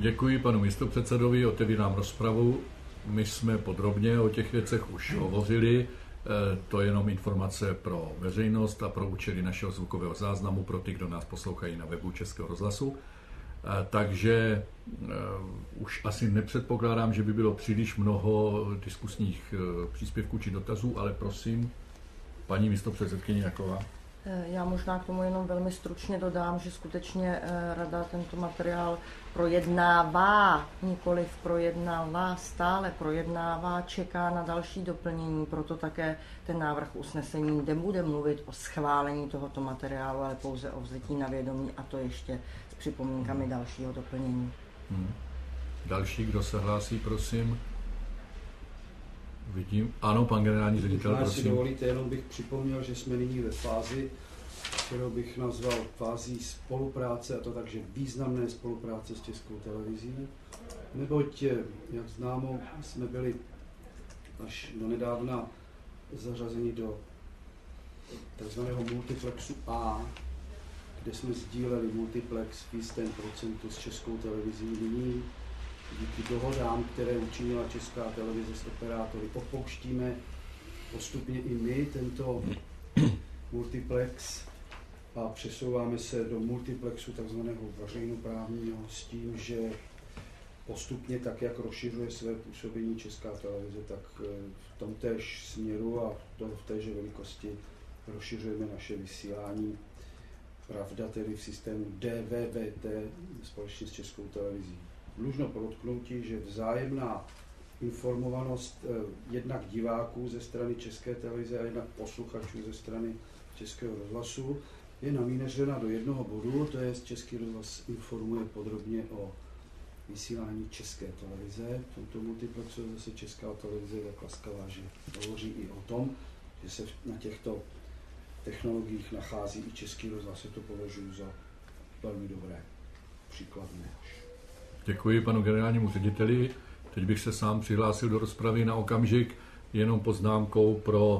Děkuji panu místopředsedovi, otevírám rozpravu. My jsme podrobně o těch věcech už hovořili. To je jenom informace pro veřejnost a pro účely našeho zvukového záznamu pro ty, kdo nás poslouchají na webu Českého rozhlasu. Takže už asi nepředpokládám, že by bylo příliš mnoho diskusních příspěvků či dotazů, ale prosím, paní místopředsedkyně Jaková. Já možná k tomu jenom velmi stručně dodám, že skutečně Rada tento materiál projednává, nikoliv projednává, stále projednává, čeká na další doplnění, proto také ten návrh usnesení nebude mluvit o schválení tohoto materiálu, ale pouze o vzetí na vědomí, a to ještě s připomínkami dalšího doplnění. Další, kdo se hlásí, prosím. Vidím. Ano, pan generální ředitel, prosím. Si dovolíte, jenom bych připomněl, že jsme nyní ve fázi, kterou bych nazval fází spolupráce, a to takže významné spolupráce s Českou televizí, neboť, jak známo, jsme byli až donedávna zařazeni do takzvaného multiplexu A, kde jsme sdíleli multiplex v jistém procentu s Českou televizí. Nyní díky dohodám, které učinila Česká televize s operátory, opouštíme postupně i my tento multiplex a přesouváme se do multiplexu takzvaného veřejnoprávního s tím, že postupně tak, jak rozšiřuje své působení Česká televize, tak v tom též směru a v téže velikosti rozšiřujeme naše vysílání. Pravda tedy v systému DVB-T společně s Českou televizí. Dlužno podotknutí, že vzájemná informovanost jednak diváků ze strany České televize a jednak posluchačů ze strany Českého rozhlasu je namířena do jednoho bodu, to je Český rozhlas informuje podrobně o vysílání České televize. V tomto multiplexu je zase Česká televize tak laskavá, že hovoří i o tom, že se na těchto technologiích nachází i Český rozhlas. To považuji za velmi dobré, příkladné. Děkuji panu generálnímu řediteli. Teď bych se sám přihlásil do rozpravy na okamžik, jenom poznámkou pro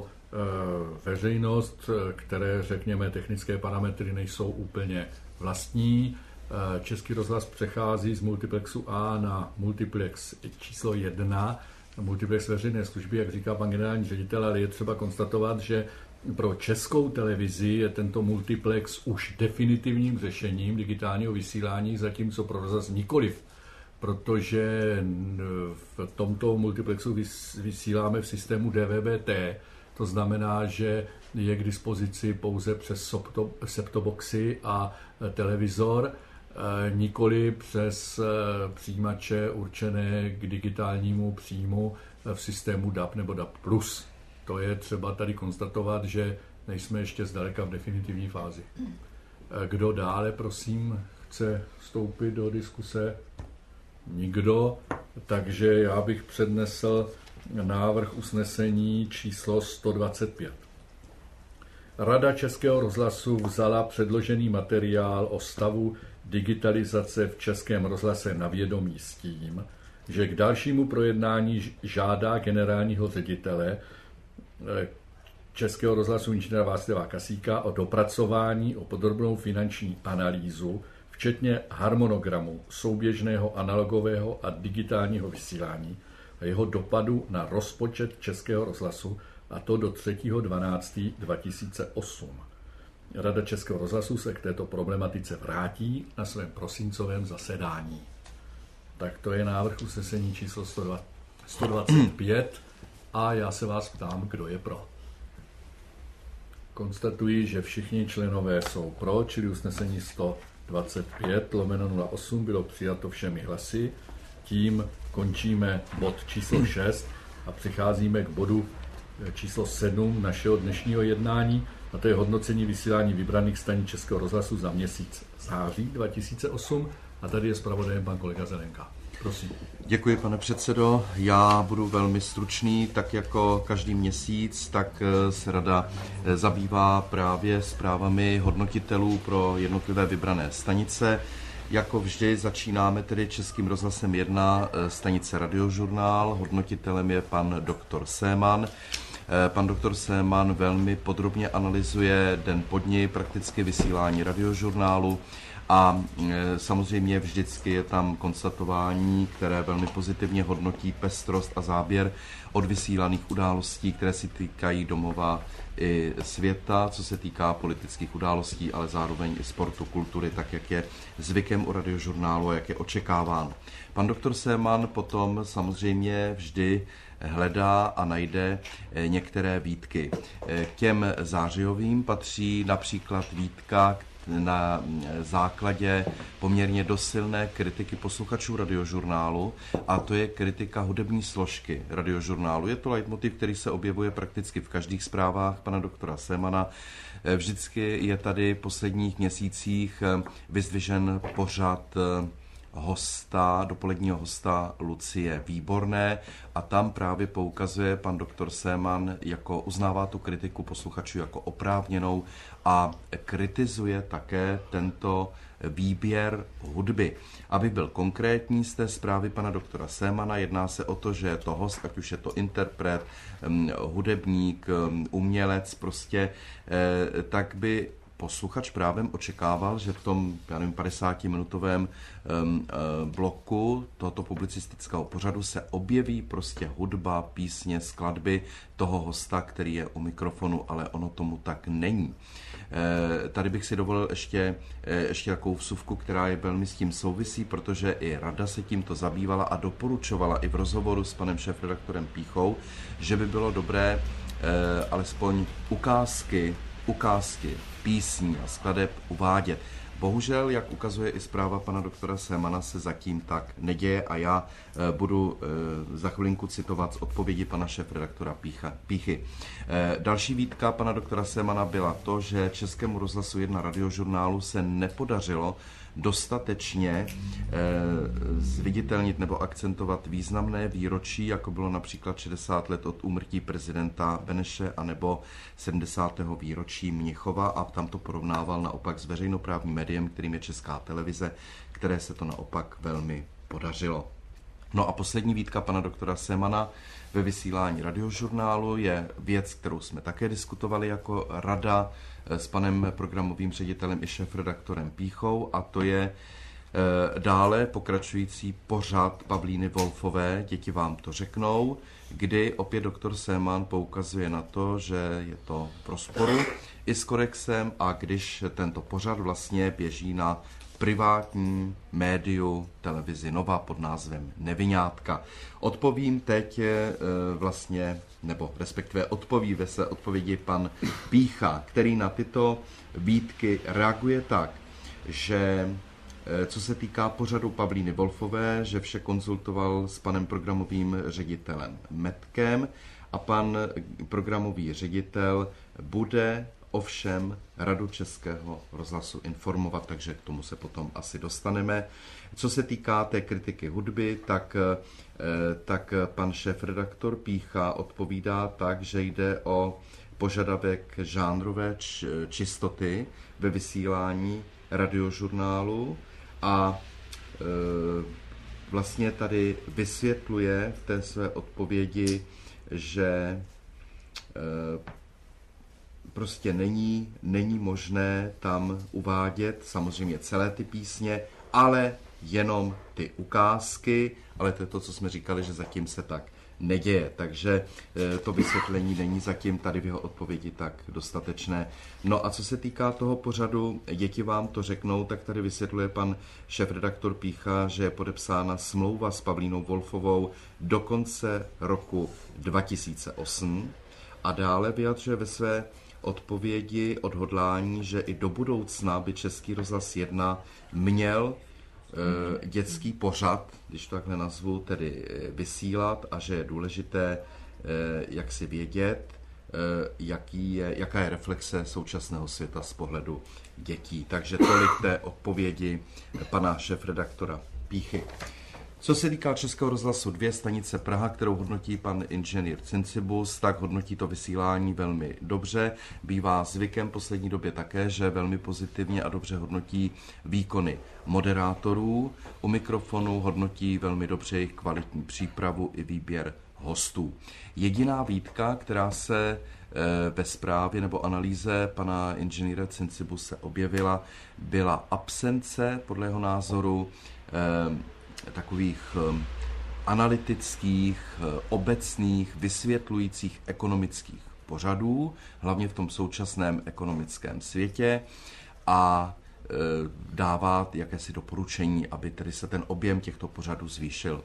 veřejnost, které, řekněme, technické parametry nejsou úplně vlastní. Český rozhlas přechází z multiplexu A na multiplex číslo 1, multiplex veřejné služby, jak říká pan generální ředitel, ale je třeba konstatovat, že pro Českou televizi je tento multiplex už definitivním řešením digitálního vysílání, zatímco pro rozhlas nikoliv, protože v tomto multiplexu vysíláme v systému DVB-T, to znamená, že je k dispozici pouze přes set-top-boxy a televizor, nikoli přes přijímače určené k digitálnímu příjmu v systému DAB nebo DAB+. To je třeba tady konstatovat, že nejsme ještě zdaleka v definitivní fázi. Kdo dále, prosím, chce vstoupit do diskuse? Nikdo, takže já bych přednesl návrh usnesení číslo 125. Rada Českého rozhlasu vzala předložený materiál o stavu digitalizace v Českém rozhlase na vědomí s tím, že k dalšímu projednání žádá generálního ředitele Českého rozhlasu inženýra Václava Kasíka o dopracování o podrobnou finanční analýzu, včetně harmonogramu souběžného analogového a digitálního vysílání a jeho dopadu na rozpočet Českého rozhlasu, a to do 3.12.2008. Rada Českého rozhlasu se k této problematice vrátí na svém prosincovém zasedání. Tak to je návrh usnesení číslo 125 a já se vás ptám, kdo je pro. Konstatuji, že všichni členové jsou pro, čili usnesení 125/08 bylo přijato všemi hlasy. Tím končíme bod číslo 6 a přicházíme k bodu číslo 7 našeho dnešního jednání, a to je hodnocení vysílání vybraných stanic Českého rozhlasu za měsíc září 2008. A tady je zpravodajem pan kolega Zelenka. Prosím. Děkuji, pane předsedo. Já budu velmi stručný, tak jako každý měsíc, tak se rada zabývá právě zprávami hodnotitelů pro jednotlivé vybrané stanice. Jako vždy začínáme tedy Českým rozhlasem 1, stanice Radiožurnál. Hodnotitelem je pan doktor Séman. Pan doktor Séman velmi podrobně analyzuje den po dni prakticky vysílání Radiožurnálu A samozřejmě vždycky je tam konstatování, které velmi pozitivně hodnotí pestrost a záběr od vysílaných událostí, které si týkají domova i světa, co se týká politických událostí, ale zároveň i sportu, kultury, tak jak je zvykem u Radiožurnálu a jak je očekáváno. Pan doktor Seemann potom samozřejmě vždy hledá a najde některé výtky. K těm zářijovým patří například výtka na základě poměrně dost silné kritiky posluchačů Radiožurnálu, a to je kritika hudební složky Radiožurnálu. Je to leitmotiv, který se objevuje prakticky v každých zprávách pana doktora Seemana. Vždycky je tady v posledních měsících vyzdvižen pořad hosta, dopoledního hosta Lucie Výborné, a tam právě poukazuje pan doktor Seemann, uznává tu kritiku posluchačů jako oprávněnou a kritizuje také tento výběr hudby. Aby byl konkrétní z té zprávy pana doktora Seemana, jedná se o to, že je to host, ať už je to interpret, hudebník, umělec, tak by posluchač právem očekával, že v tom 50-minutovém bloku tohoto publicistického pořadu se objeví hudba, písně, skladby toho hosta, který je u mikrofonu, ale ono tomu tak není. Tady bych si dovolil ještě takovou vsuvku, která je velmi s tím souvisí, protože i rada se tímto zabývala a doporučovala i v rozhovoru s panem šéfredaktorem Píchou, že by bylo dobré alespoň ukázky písní a skladeb uvádět. Bohužel, jak ukazuje i zpráva pana doktora Seemana, se zatím tak neděje a já budu za chvilinku citovat z odpovědi pana šéfredaktora Píchy. Další výtka pana doktora Seemana byla to, že Českému rozhlasu 1 Radiožurnálu se nepodařilo dostatečně zviditelnit nebo akcentovat významné výročí, jako bylo například 60 let od úmrtí prezidenta Beneše anebo 70. výročí Mnichova, a tam to porovnával naopak s veřejnoprávním médiem, kterým je Česká televize, které se to naopak velmi podařilo. No a poslední výtka pana doktora Seemana ve vysílání Radiožurnálu je věc, kterou jsme také diskutovali jako rada s panem programovým ředitelem i šéfredaktorem Píchou, a to je dále pokračující pořad Pavlíny Wolfové, Děti vám to řeknou, kdy opět doktor Seemann poukazuje na to, že je to v rozporu i s kodexem, a když tento pořad vlastně běží na privátní médiu televizi Nova pod názvem Neviňátka. Odpovím teď odpoví ve své odpovědi pan Pícha, který na tyto výtky reaguje tak, že co se týká pořadu Pavlíny Wolfové, že vše konzultoval s panem programovým ředitelem Metkem a pan programový ředitel bude ovšem Radu Českého rozhlasu informovat, takže k tomu se potom asi dostaneme. Co se týká té kritiky hudby, tak pan šéfredaktor Pícha odpovídá tak, že jde o požadavek žánrové čistoty ve vysílání Radiožurnálu, a vlastně tady vysvětluje v té své odpovědi, že prostě není možné tam uvádět samozřejmě celé ty písně, ale jenom ty ukázky, ale to je to, co jsme říkali, že zatím se tak neděje, takže to vysvětlení není zatím tady v jeho odpovědi tak dostatečné. No a co se týká toho pořadu Děti vám to řeknou, tak tady vysvětluje pan šéfredaktor Pícha, že je podepsána smlouva s Pavlínou Wolfovou do konce roku 2008, a dále vyjadřuje ve své odpovědi odhodlání, že i do budoucna by Český rozhlas 1 měl dětský pořad, když to takhle nazvu, tedy vysílat, a že je důležité jak si vědět, jaká je reflexe současného světa z pohledu dětí. Takže tolik té odpovědi pana šéfredaktora Píchy. Co se týká Českého rozhlasu 2 stanice Praha, kterou hodnotí pan inženýr Cincibus, tak hodnotí to vysílání velmi dobře. Bývá zvykem v poslední době také, že velmi pozitivně a dobře hodnotí výkony moderátorů. U mikrofonu hodnotí velmi dobře jejich kvalitní přípravu i výběr hostů. Jediná výtka, která se ve zprávě nebo analýze pana inženýra Cincibuse objevila, byla absence, podle jeho názoru, takových analytických, obecných, vysvětlujících ekonomických pořadů, hlavně v tom současném ekonomickém světě, a dává jakési doporučení, aby tedy se ten objem těchto pořadů zvýšil.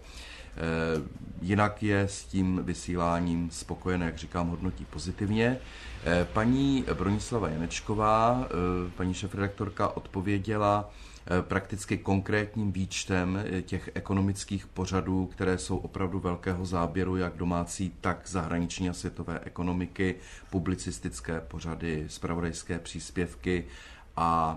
Jinak je s tím vysíláním spokojené, jak říkám, hodnotí pozitivně. Paní Bronislava Janečková, paní šéfredaktorka, odpověděla prakticky konkrétním výčtem těch ekonomických pořadů, které jsou opravdu velkého záběru, jak domácí, tak zahraniční a světové ekonomiky, publicistické pořady, zpravodajské příspěvky, a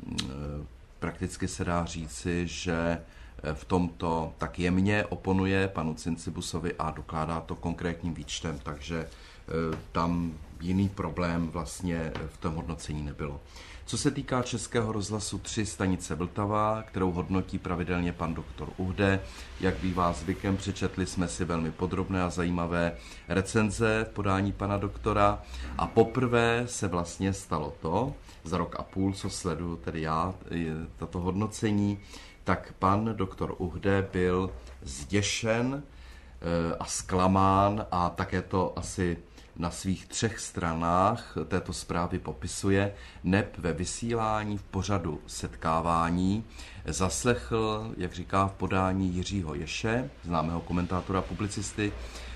prakticky se dá říci, že v tomto tak jemně oponuje panu Cincibusovi a dokládá to konkrétním výčtem, takže tam jiný problém vlastně v tom hodnocení nebylo. Co se týká Českého rozhlasu 3 stanice Vltava, kterou hodnotí pravidelně pan doktor Uhde, jak bývá zvykem, přečetli jsme si velmi podrobné a zajímavé recenze v podání pana doktora a poprvé se vlastně stalo to, za rok a půl, co sleduju tedy já, tato hodnocení, tak pan doktor Uhde byl zděšen a zklamán a také to asi na svých 3 stranách této zprávy popisuje, neb ve vysílání v pořadu Setkávání zaslechl, jak říká v podání Jiřího Ješe, známého komentátora a publicisty,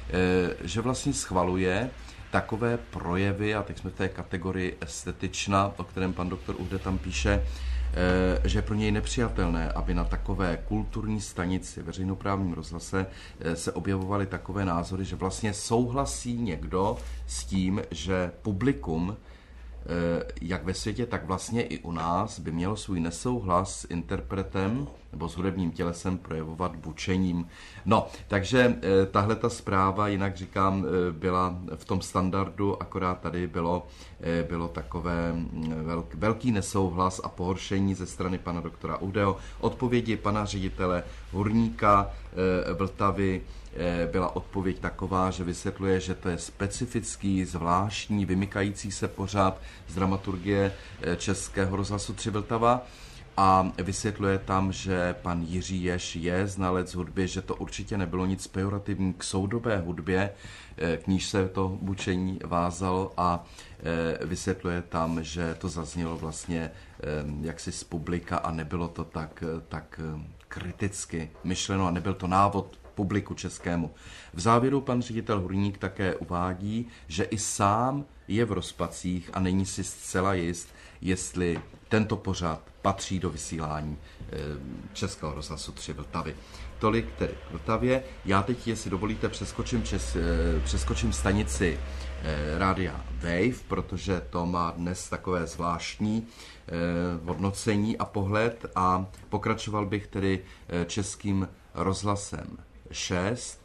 že vlastně schvaluje takové projevy, a teď jsme v té kategorii estetična, o kterém pan doktor Uhde tam píše, že je pro něj nepřijatelné, aby na takové kulturní stanici, veřejnoprávním rozhlase, se objevovaly takové názory, že vlastně souhlasí někdo s tím, že publikum, jak ve světě, tak vlastně i u nás, by mělo svůj nesouhlas s interpretem nebo s hudebním tělesem projevovat bučením. No, takže tahle ta zpráva, jinak říkám, byla v tom standardu, akorát tady bylo takové velký nesouhlas a pohoršení ze strany pana doktora Uhdeho. Odpovědi pana ředitele Hurníka Vltavy byla odpověď taková, že vysvětluje, že to je specifický, zvláštní, vymykající se pořad z dramaturgie Českého rozhlasu 3 Vltava, a vysvětluje tam, že pan Jiří Ješ je znalec hudby, že to určitě nebylo nic pejorativní k soudobé hudbě, k níž se to bučení vázalo, a vysvětluje tam, že to zaznělo vlastně jaksi z publika a nebylo to tak kriticky myšleno a nebyl to návod publiku českému. V závěru pan ředitel Hurník také uvádí, že i sám je v rozpacích a není si zcela jist, jestli tento pořad patří do vysílání Českého rozhlasu 3 Vltavy. Tolik tedy k Vltavě. Já teď, jestli dovolíte, přeskočím stanici rádia Wave, protože to má dnes takové zvláštní hodnocení a pohled, a pokračoval bych tedy Českým rozhlasem 6.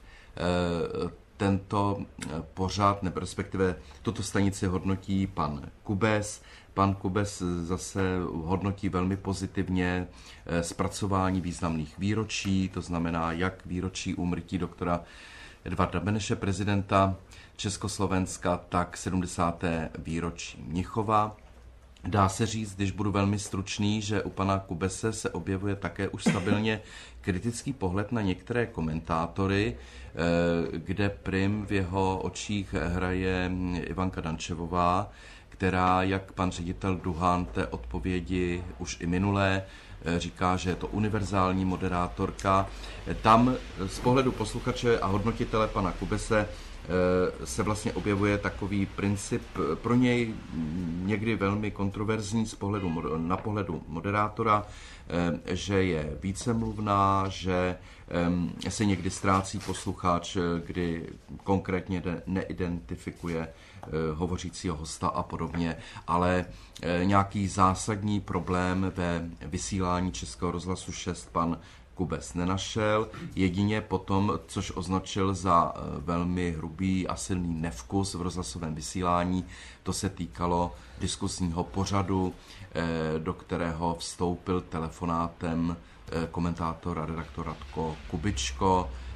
Tento pořad, nebo respektive tuto stanici hodnotí pan Kubes. Pan Kubes zase hodnotí velmi pozitivně zpracování významných výročí, to znamená jak výročí úmrtí doktora Edvarda Beneše, prezidenta Československa, tak 70. výročí Mnichova. Dá se říct, když budu velmi stručný, že u pana Kubese se objevuje také už stabilně kritický pohled na některé komentátory, kde prim v jeho očích hraje Ivanka Dančevová, která, jak pan ředitel Duhan té odpovědi už i minulé, říká, že je to univerzální moderátorka. Tam z pohledu posluchače a hodnotitele pana Kubese se vlastně objevuje takový princip pro něj někdy velmi kontroverzní na pohledu moderátora, že je vícemluvná, že se někdy ztrácí posluchač, kdy konkrétně neidentifikuje hovořícího hosta a podobně, ale nějaký zásadní problém ve vysílání Českého rozhlasu 6 pan Kubes nenašel, jedině potom, což označil za velmi hrubý a silný nevkus v rozhlasovém vysílání, to se týkalo diskusního pořadu, do kterého vstoupil telefonátem komentátor a redaktor Radko Kubičko,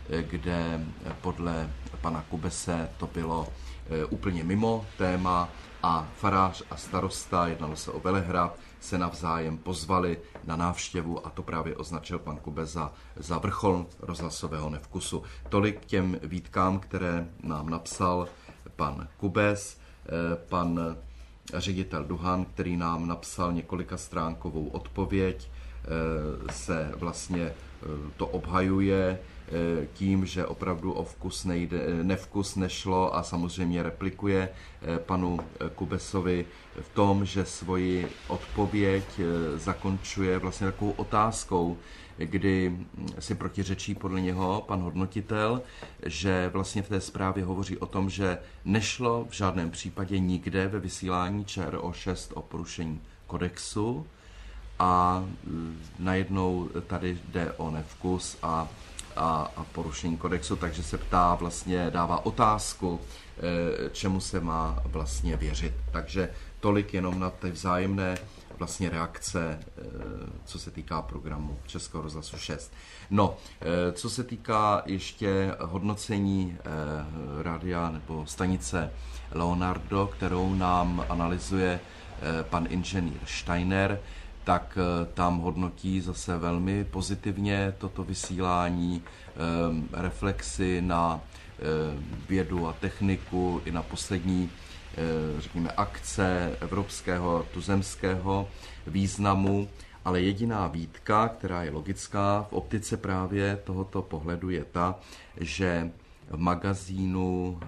kde podle pana Kubese to bylo úplně mimo téma a farář a starosta, jednalo se o Velehrad, se navzájem pozvali na návštěvu a to právě označil pan Kubes za vrchol rozhlasového nevkusu. Tolik k těm výtkám, které nám napsal pan Kubes. Pan ředitel Duhan, který nám napsal několikastránkovou odpověď, se vlastně to obhajuje tím, že opravdu o nevkus nešlo a samozřejmě replikuje panu Kubesovi v tom, že svoji odpověď zakončuje vlastně takovou otázkou, kdy si protiřečí podle něho pan hodnotitel, že vlastně v té zprávě hovoří o tom, že nešlo v žádném případě nikde ve vysílání ČRO 6 o porušení kodexu a najednou tady jde o nevkus a porušení kodexu, takže se ptá, vlastně dává otázku, čemu se má vlastně věřit. Takže tolik jenom na ty vzájemné vlastně reakce, co se týká programu Českého rozhlasu 6. No, co se týká ještě hodnocení rádia nebo stanice Leonardo, kterou nám analyzuje pan inženýr Steiner, tak tam hodnotí zase velmi pozitivně toto vysílání, reflexy na vědu a techniku i na poslední, řekněme, akce evropského tuzemského významu, ale jediná výtka, která je logická v optice právě tohoto pohledu, je ta, že v magazínu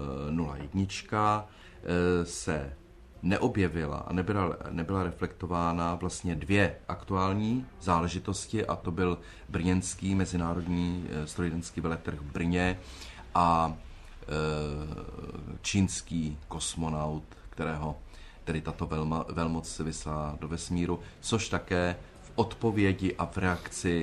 01 se neobjevila a nebyla reflektována vlastně dvě aktuální záležitosti, a to byl brněnský mezinárodní strojírenský veletrh v Brně a čínský kosmonaut, kterého tedy tato velmoc vyslala do vesmíru, což také v odpovědi a v reakci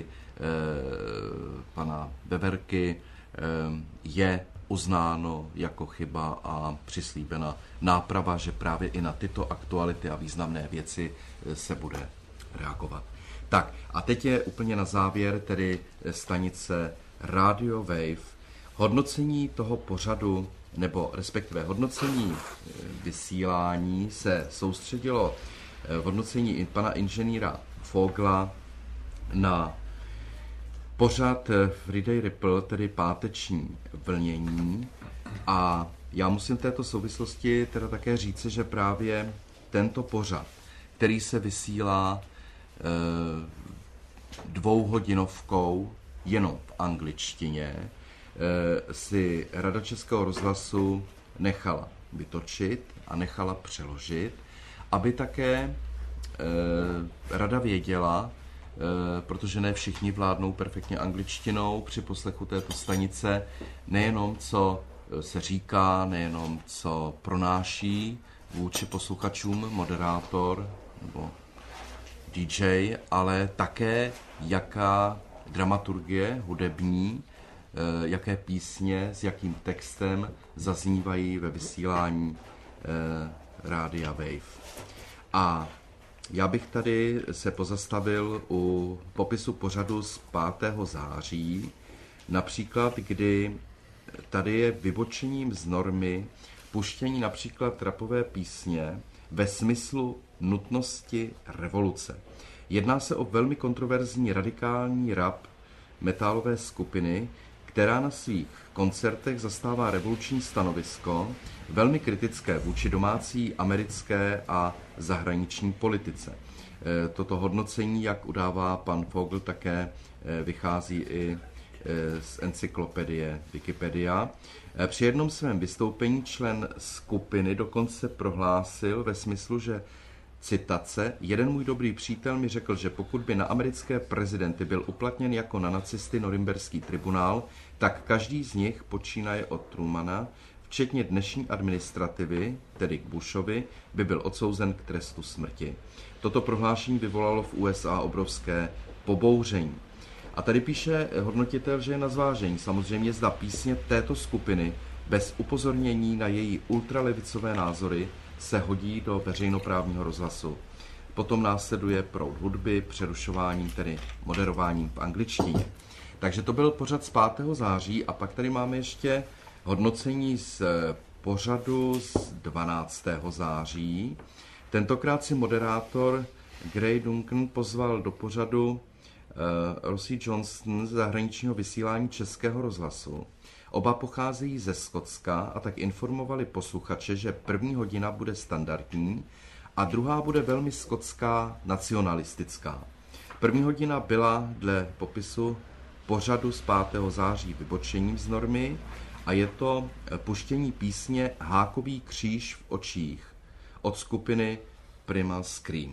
pana Veverky je uznáno jako chyba a přislíbena náprava, že právě i na tyto aktuality a významné věci se bude reagovat. Tak a teď je úplně na závěr tedy stanice Radio Wave. Hodnocení toho pořadu, nebo respektive hodnocení vysílání se soustředilo v hodnocení pana inženýra Fogla na pořad Friday Ripple, tedy páteční vlnění, a já musím v této souvislosti teda také říci, že právě tento pořad, který se vysílá dvouhodinovkou jenom v angličtině, si Rada Českého rozhlasu nechala vytočit a nechala přeložit, aby také Rada věděla, protože ne všichni vládnou perfektně angličtinou při poslechu této stanice, nejenom co se říká, nejenom co pronáší vůči posluchačům moderátor nebo DJ, ale také jaká dramaturgie hudební, jaké písně s jakým textem zaznívají ve vysílání Rádia Wave. A já bych tady se pozastavil u popisu pořadu z 5. září, například, kdy tady je vybočením z normy puštění například rapové písně ve smyslu nutnosti revoluce. Jedná se o velmi kontroverzní radikální rap metálové skupiny, která na svých koncertech zastává revoluční stanovisko, velmi kritické vůči domácí, americké a zahraniční politice. Toto hodnocení, jak udává pan Fogl, také vychází i z encyklopedie Wikipedia. Při jednom svém vystoupení člen skupiny dokonce prohlásil ve smyslu, že citace: jeden můj dobrý přítel mi řekl, že pokud by na americké prezidenty byl uplatněn jako na nacisty norimberský tribunál, tak každý z nich, počínaje od Trumana, včetně dnešní administrativy, tedy k Bushovi, by byl odsouzen k trestu smrti. Toto prohlášení vyvolalo v USA obrovské pobouření. A tady píše hodnotitel, že je na zvážení samozřejmě, zda písně této skupiny bez upozornění na její ultralevicové názory se hodí do veřejnoprávního rozhlasu. Potom následuje proud hudby, přerušováním, tedy moderováním v angličtině. Takže to byl pořad z 5. září a pak tady máme ještě hodnocení z pořadu z 12. září. Tentokrát si moderátor Gray Duncan pozval do pořadu Rosie Johnson z zahraničního vysílání Českého rozhlasu. Oba pocházejí ze Skotska a tak informovali posluchače, že první hodina bude standardní a druhá bude velmi skotská, nacionalistická. První hodina byla dle popisu pořadu z 5. září vybočením z normy a je to puštění písně Hákový kříž v očích od skupiny Primal Scream.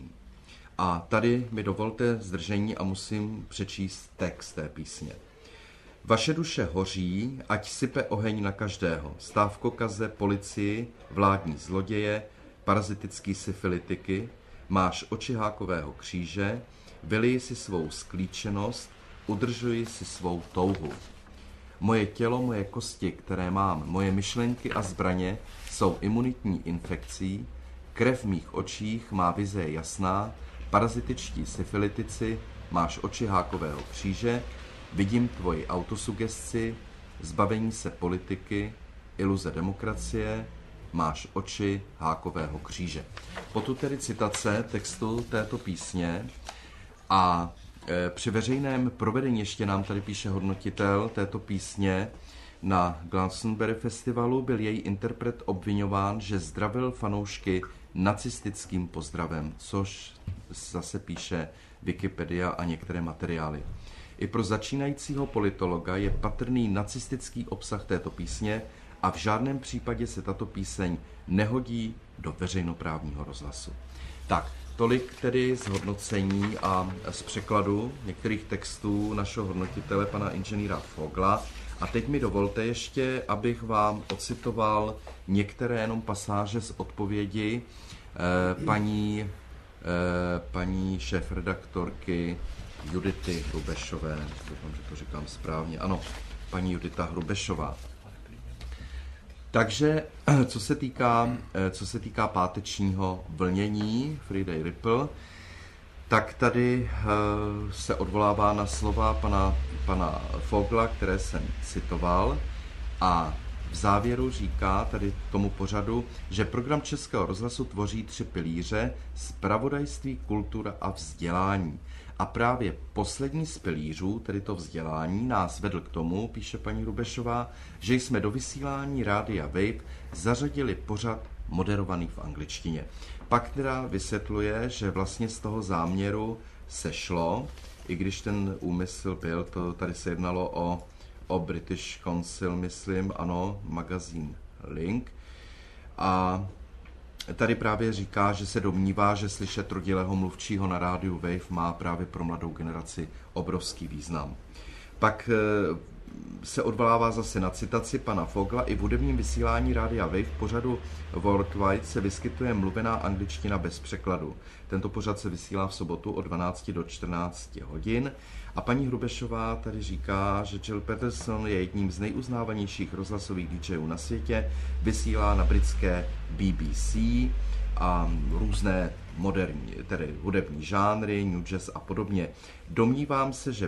A tady mi dovolte zdržení a musím přečíst text té písně. Vaše duše hoří, ať sype oheň na každého. Stávkokaze, policii, vládní zloděje, parazitický syfilitiky, máš oči hákového kříže, vyliji si svou sklíčenost, udržuji si svou touhu. Moje tělo, moje kosti, které mám, moje myšlenky a zbraně jsou imunitní infekcí, krev v mých očích má vize jasná, parazitičtí syfilitici, máš oči hákového kříže, vidím tvoji autosugesci, zbavení se politiky, iluze demokracie, máš oči hákového kříže. Potud tedy citace textu této písně a při veřejném provedení ještě nám tady píše hodnotitel této písně na Glastonbury festivalu byl její interpret obviňován, že zdravil fanoušky nacistickým pozdravem, což zase píše Wikipedia a některé materiály. I pro začínajícího politologa je patrný nacistický obsah této písně a v žádném případě se tato píseň nehodí do veřejnoprávního rozhlasu. Tak, tolik tedy z hodnocení a z překladu některých textů našeho hodnotitele, pana inženýra Fogla. A teď mi dovolte ještě, abych vám ocitoval některé jenom pasáže z odpovědi paní šéfredaktorky Judity Hrubešové. Doufám, že to říkám správně. Ano, paní Judita Hrubešová. Takže, co se týká pátečního vlnění Friday Ripple, tak tady se odvolává na slova pana Fogla, které jsem citoval, a v závěru říká tady tomu pořadu, že program Českého rozhlasu tvoří 3 pilíře: zpravodajství, kultura a vzdělání. A právě poslední z pilířů, tedy to vzdělání, nás vedl k tomu, píše paní Hrubešová, že jsme do vysílání Rádia Wave zařadili pořad moderovaný v angličtině. Pak teda vysvětluje, že vlastně z toho záměru se šlo, i když ten úmysl byl, to tady se jednalo o British Council, myslím, ano, magazín Link. A tady právě říká, že se domnívá, že slyšet rodilého mluvčího na rádiu Wave má právě pro mladou generaci obrovský význam. Pak se odvolává zase na citaci pana Fogla. I v hudebním vysílání rádia Wave v pořadu Worldwide se vyskytuje mluvená angličtina bez překladu. Tento pořad se vysílá v sobotu od 12 do 14 hodin. A paní Hrubešová tady říká, že Jill Peterson je jedním z nejuznávanějších rozhlasových DJů na světě, vysílá na britské BBC a různé moderní, tedy hudební žánry, new jazz a podobně. Domnívám se, že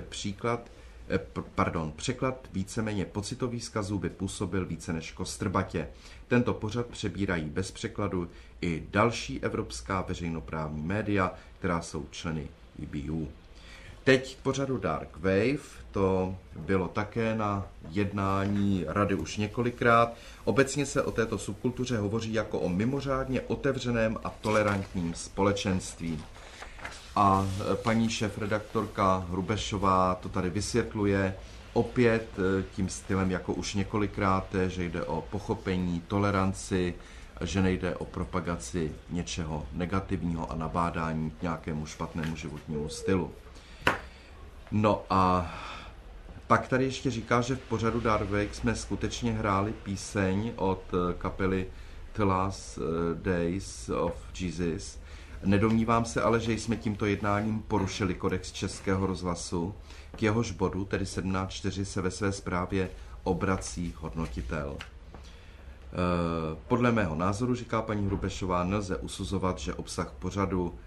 překlad víceméně pocitových vzkazů by působil více než kostrbatě. Tento pořad přebírají bez překladu i další evropská veřejnoprávní média, která jsou členy EBU. Teď k pořadu Dark Wave, to bylo také na jednání rady už několikrát. Obecně se o této subkultuře hovoří jako o mimořádně otevřeném a tolerantním společenství. A paní šéfredaktorka Hrubešová to tady vysvětluje opět tím stylem jako už několikrát, že jde o pochopení, toleranci, že nejde o propagaci něčeho negativního a nabádání k nějakému špatnému životnímu stylu. No a pak tady ještě říká, že v pořadu Dark Wave jsme skutečně hráli píseň od kapely The Last Days of Jesus. Nedomnívám se ale, že jsme tímto jednáním porušili kodex Českého rozhlasu. K jehož bodu, tedy 17.4, se ve své zprávě obrací hodnotitel. Podle mého názoru, říká paní Hrubešová, nelze usuzovat, že obsah pořadu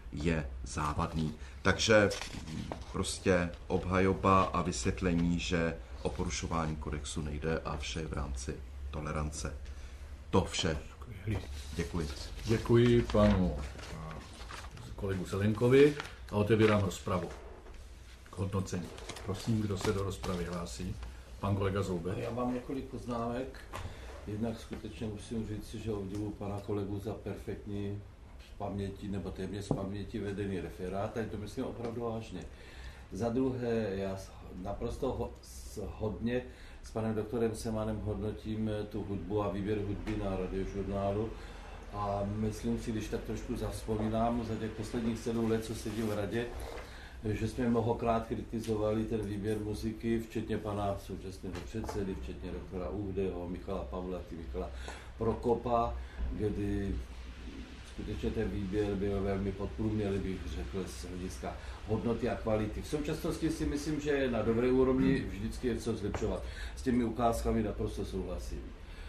je závadný. Takže prostě obhajoba a vysvětlení, že o porušování kodexu nejde a vše je v rámci tolerance. To vše. Děkuji. Děkuji panu kolegu Zelenkovi a otevírám rozpravu k hodnocení. Prosím, kdo se do rozpravy hlásí. Pan kolega Zoubek. Já mám několik poznámek. Jednak skutečně musím říct, že obdivuji pana kolegu za perfektní z paměti, nebo téměř z paměti vedený referát, a to myslím opravdu vážně. Za druhé, já naprosto hodně s panem doktorem Semanem hodnotím tu hudbu a výběr hudby na Radiožurnálu a myslím si, když tak trošku zavzpomínám za těch posledních 7 let, co sedím v radě, že jsme mnohokrát kritizovali ten výběr muziky, včetně pana současného předsedy, včetně doktora Uhdeho, Michala Pavlaty, Michala Prokopa, kdy skutečně ten výběr byl velmi podprůměrný, bych řekl, z hlediska hodnoty a kvality. V současnosti si myslím, že je na dobré úrovni, vždycky je co zlepšovat. S těmi ukázkami naprosto souhlasím.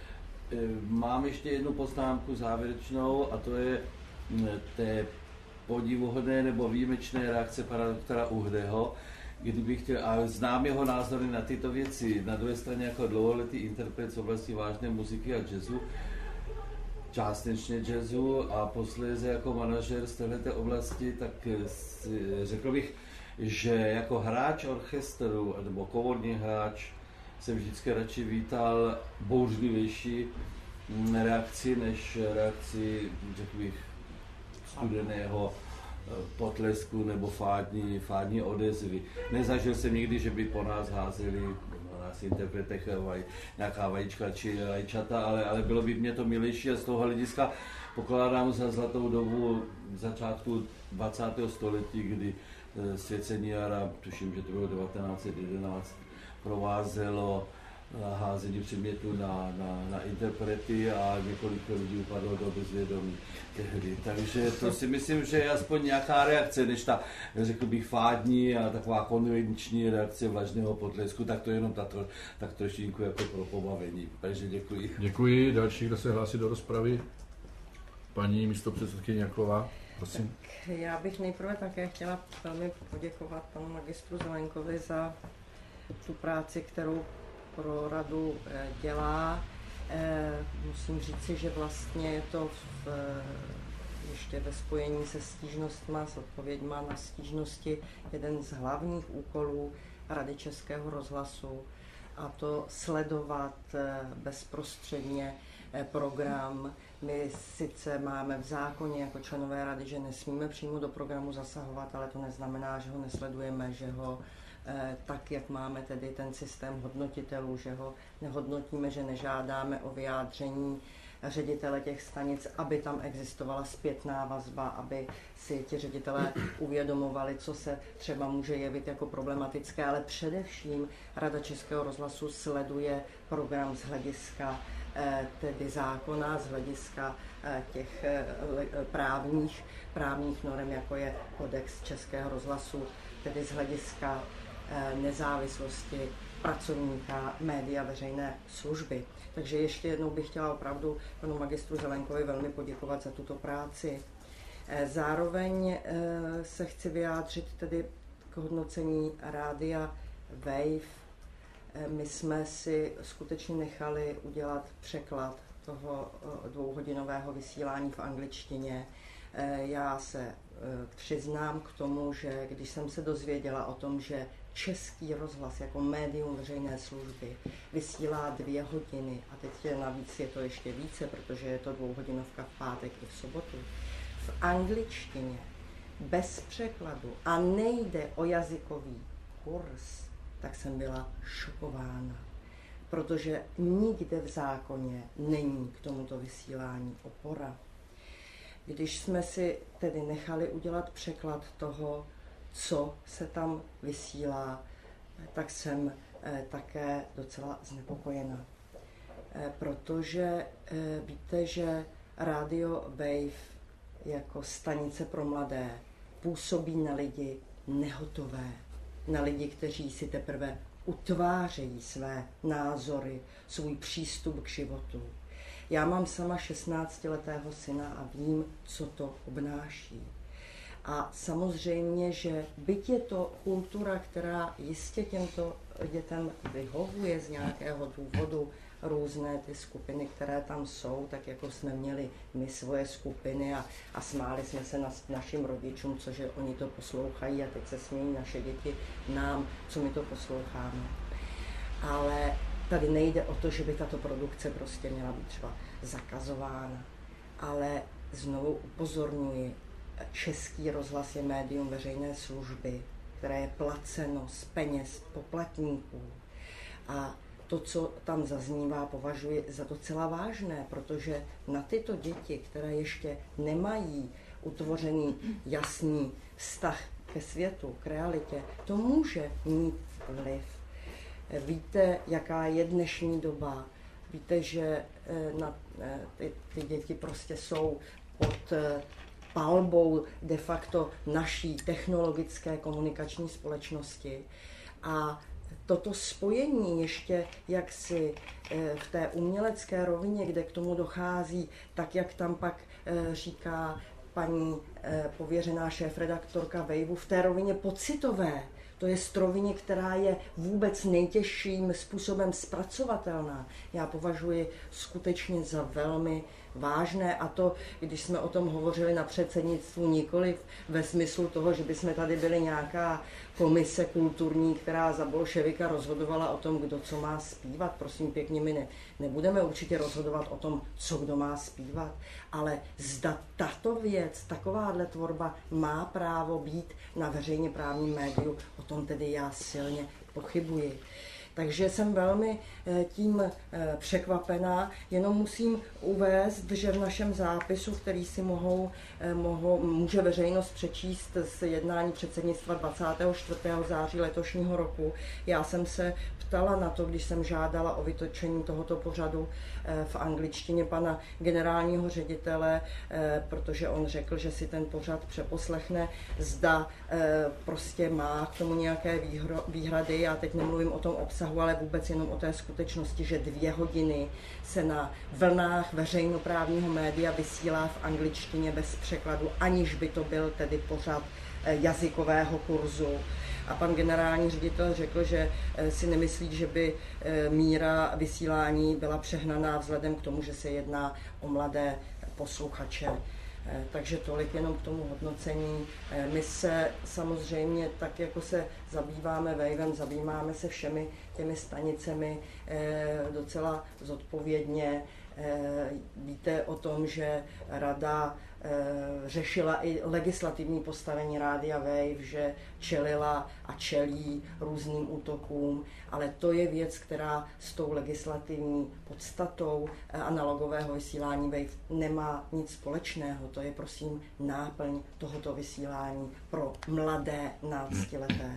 Mám ještě jednu poznámku závěrečnou a to je té podivuhodné nebo výjimečné reakce pana doktora Uhdeho, kdybych chtěl, a znám jeho názory na tyto věci, na druhé straně jako dlouholetý interpret z oblasti vážné muziky a jazzu, částečně jazzu a posléze jako manažer z této oblasti, tak řekl bych, že jako hráč orchestru nebo komorní hráč jsem vždycky radši vítal bouřlivější reakci, než reakci, řekl bych, studeného potlesku nebo fádní odezvy. Nezažil jsem nikdy, že by po nás házeli, po nás interpretech nějaká vajíčka či rajčata, ale bylo by mě to milejší a z toho hlediska pokládám za zlatou dobu začátku 20. století, kdy svěcení jara, tuším, že to bylo 1911, provázelo házení předmětů na interprety a několik lidí upadlo do bezvědomí tehdy. Takže to si myslím, že je aspoň nějaká reakce, než ta, řekl bych, fádní a taková konvenční reakce vlažného potlesku, tak to je jenom tak trošinku jako pro pobavení. Takže děkuji. Děkuji. Další, kdo se hlásí do rozpravy? Paní místopředsedkyně Jaklová, prosím. Tak já bych nejprve také chtěla velmi poděkovat panu magistru Zelenkovi za tu práci, kterou pro radu dělá. Musím říci, že vlastně je to ještě ve spojení se stížnostma, s odpověďma na stížnosti jeden z hlavních úkolů Rady Českého rozhlasu, a to sledovat bezprostředně program. My sice máme v zákoně jako členové rady, že nesmíme přímo do programu zasahovat, ale to neznamená, že ho nesledujeme, že ho tak, jak máme tedy ten systém hodnotitelů, že ho nehodnotíme, že nežádáme o vyjádření ředitele těch stanic, aby tam existovala zpětná vazba, aby si ti ředitelé uvědomovali, co se třeba může jevit jako problematické, ale především Rada Českého rozhlasu sleduje program z hlediska tedy zákona, z hlediska těch právních norem, jako je kodex Českého rozhlasu, tedy z hlediska nezávislosti pracovníka média veřejné služby. Takže ještě jednou bych chtěla opravdu panu magistru Zelenkovi velmi poděkovat za tuto práci. Zároveň se chci vyjádřit tedy k hodnocení rádia Wave. My jsme si skutečně nechali udělat překlad toho 2hodinového vysílání v angličtině. Já se přiznám k tomu, že když jsem se dozvěděla o tom, že Český rozhlas jako médium veřejné služby vysílá 2 hodiny, a teď navíc je to ještě více, protože je to 2hodinovka v pátek i v sobotu, v angličtině, bez překladu a nejde o jazykový kurz, tak jsem byla šokována, protože nikde v zákoně není k tomuto vysílání opora. Když jsme si tedy nechali udělat překlad toho, co se tam vysílá, tak jsem také docela znepokojena. Protože víte, že Radio Wave jako stanice pro mladé působí na lidi nehotové, na lidi, kteří si teprve utvářejí své názory, svůj přístup k životu. Já mám sama 16letého syna a vím, co to obnáší. A samozřejmě, že byť je to kultura, která jistě těmto dětem vyhovuje z nějakého důvodu, různé ty skupiny, které tam jsou, tak jako jsme měli my svoje skupiny a smáli jsme se našim rodičům, cože oni to poslouchají a teď se smějí naše děti nám, co my to posloucháme. Ale tady nejde o to, že by tato produkce prostě měla být třeba zakazována, ale znovu upozorňuji, Český rozhlas je médium veřejné služby, které je placeno z peněz poplatníků. A to, co tam zaznívá, považuji za docela vážné, protože na tyto děti, které ještě nemají utvořený jasný vztah ke světu, k realitě, to může mít vliv. Víte, jaká je dnešní doba. Víte, že ty děti prostě jsou pod palbou de facto naší technologické komunikační společnosti. A toto spojení ještě jaksi v té umělecké rovině, kde k tomu dochází, tak jak tam pak říká paní pověřená šéfredaktorka Waveu, v té rovině pocitové, to je rovině, která je vůbec nejtěžším způsobem zpracovatelná. Já považuji skutečně za velmi vážné, a to, když jsme o tom hovořili na předsednictvu, nikoliv ve smyslu toho, že bychom tady byli nějaká komise kulturní, která za bolševika rozhodovala o tom, kdo co má zpívat. Prosím pěkně, my nebudeme určitě rozhodovat o tom, co kdo má zpívat, ale zda tato věc, takováhle tvorba má právo být na veřejně právním médiu, o tom tedy já silně pochybuji. Takže jsem velmi tím překvapená, jenom musím uvést, že v našem zápisu, který si může veřejnost přečíst z jednání předsednictva 24. září letošního roku, já jsem se ptala na to, když jsem žádala o vytočení tohoto pořadu v angličtině pana generálního ředitele, protože on řekl, že si ten pořad přeposlechne, zda prostě má k tomu nějaké výhrady. Já teď nemluvím o tom obsahu, ale vůbec jenom o té skutečnosti, že 2 hodiny se na vlnách veřejnoprávního média vysílá v angličtině bez překladu, aniž by to byl tedy pořad jazykového kurzu. A pan generální ředitel řekl, že si nemyslí, že by míra vysílání byla přehnaná vzhledem k tomu, že se jedná o mladé posluchače. Takže tolik jenom k tomu hodnocení. My se samozřejmě, tak jako se zabýváme Wavem, zabýváme se všemi těmi stanicemi docela zodpovědně. Víte o tom, že rada řešila i legislativní postavení Rádia Wave, že čelila a čelí různým útokům, ale to je věc, která s tou legislativní podstatou analogového vysílání Wave nemá nic společného. To je prosím náplň tohoto vysílání pro mladé 12leté.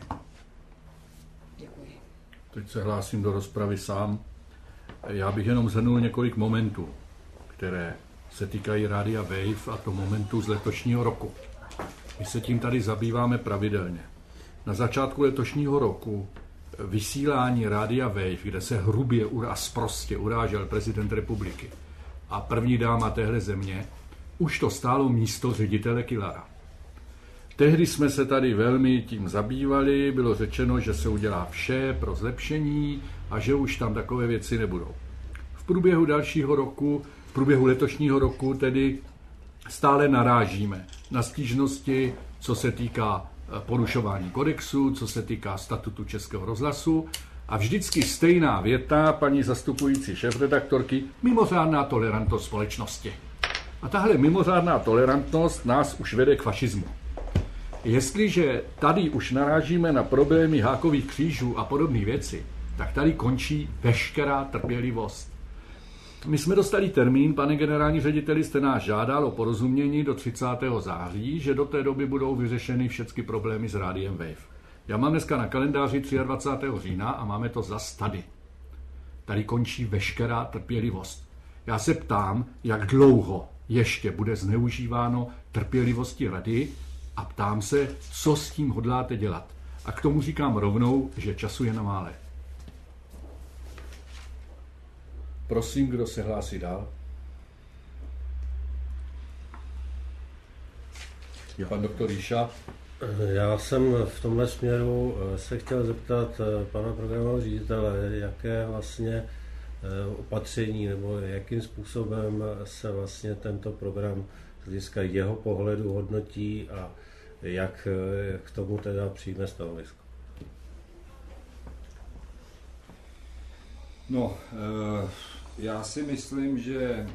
Děkuji. Teď se hlásím do rozpravy sám. Já bych jenom shrnul několik momentů, které se týkají Rádia Wave, a to momentu z letošního roku. My se tím tady zabýváme pravidelně. Na začátku letošního roku vysílání Rádia Wave, kde se hrubě a sprostě urážel prezident republiky a první dáma téhle země, už to stálo místo ředitele Killara. Tehdy jsme se tady velmi tím zabývali, bylo řečeno, že se udělá vše pro zlepšení a že už tam takové věci nebudou. V průběhu dalšího roku, v průběhu letošního roku tedy stále narážíme na stížnosti, co se týká porušování kodexu, co se týká statutu Českého rozhlasu, a vždycky stejná věta paní zastupující šéfredaktorky: mimořádná tolerantnost společnosti. A tahle mimořádná tolerantnost nás už vede k fašismu. Jestliže tady už narážíme na problémy hákových křížů a podobné věci, tak tady končí veškerá trpělivost. My jsme dostali termín, pane generální řediteli, jste nás žádal o porozumění do 30. září, že do té doby budou vyřešeny všechny problémy s Rádiem Wave. Já mám dneska na kalendáři 23. října a máme to zas tady. Tady končí veškerá trpělivost. Já se ptám, jak dlouho ještě bude zneužíváno trpělivosti rady, a ptám se, co s tím hodláte dělat. A k tomu říkám rovnou, že času je na mále. Prosím, kdo se hlásí dál? Pan doktor Ríša. Já jsem v tomhle směru se chtěl zeptat pana programového ředitele, jaké vlastně opatření nebo jakým způsobem se vlastně tento program z hlediska jeho pohledu hodnotí a jak k tomu teda přijme stanovisko. No, já si myslím, že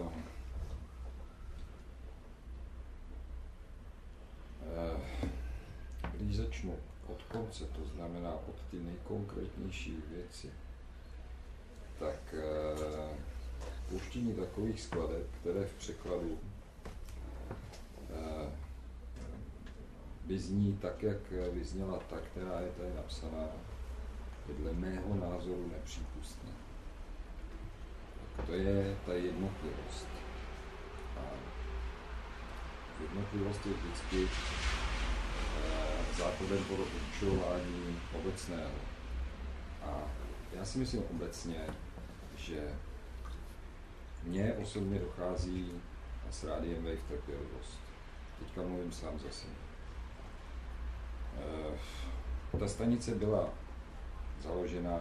když začnu od konce, to znamená od ty nejkonkrétnější věci, tak pouštění takových skladeb, které v překladu vyzní tak, jak vyzněla ta, která je tady napsaná, je dle mého názoru nepřípustné. Tak to je ta jednotlivost. A jednotlivost je vždycky základem pro určování obecného. A já si myslím obecně, že mně osobně dochází s rádiem Wave trpělivost. Teďka mluvím sám za sebe. Ta stanice byla založená.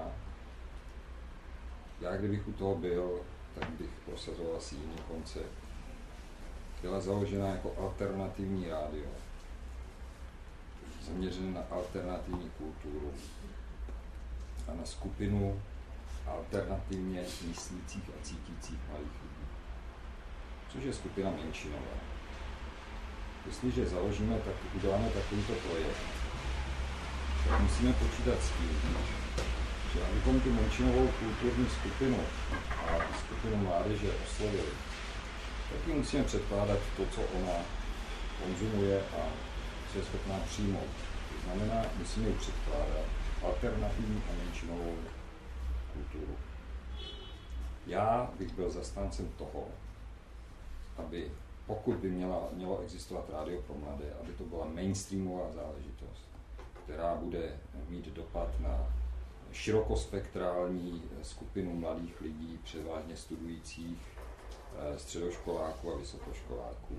Já kdybych u toho byl, tak bych prosazoval si jiný koncept. Byla založena jako alternativní rádio, zaměřené na alternativní kulturu a na skupinu alternativně myslících a cítících malých lidí, což je skupina menšinová. Jestliže založíme, tak uděláme takovýto projekt, tak musíme počítat s tím, že abychom tu menšinovou kulturní skupinu a skupinu mládeže oslovili, tak ji musíme předkládat to, co ona konzumuje a co je schopná přijmout. To znamená, musíme ji předkládat alternativní a menšinovou kulturu. Já bych byl zastáncem toho, aby pokud by mělo existovat rádio pro mladé, aby to byla mainstreamová záležitost, která bude mít dopad na širokospektrální skupinu mladých lidí, převážně studujících, středoškoláků a vysokoškoláků.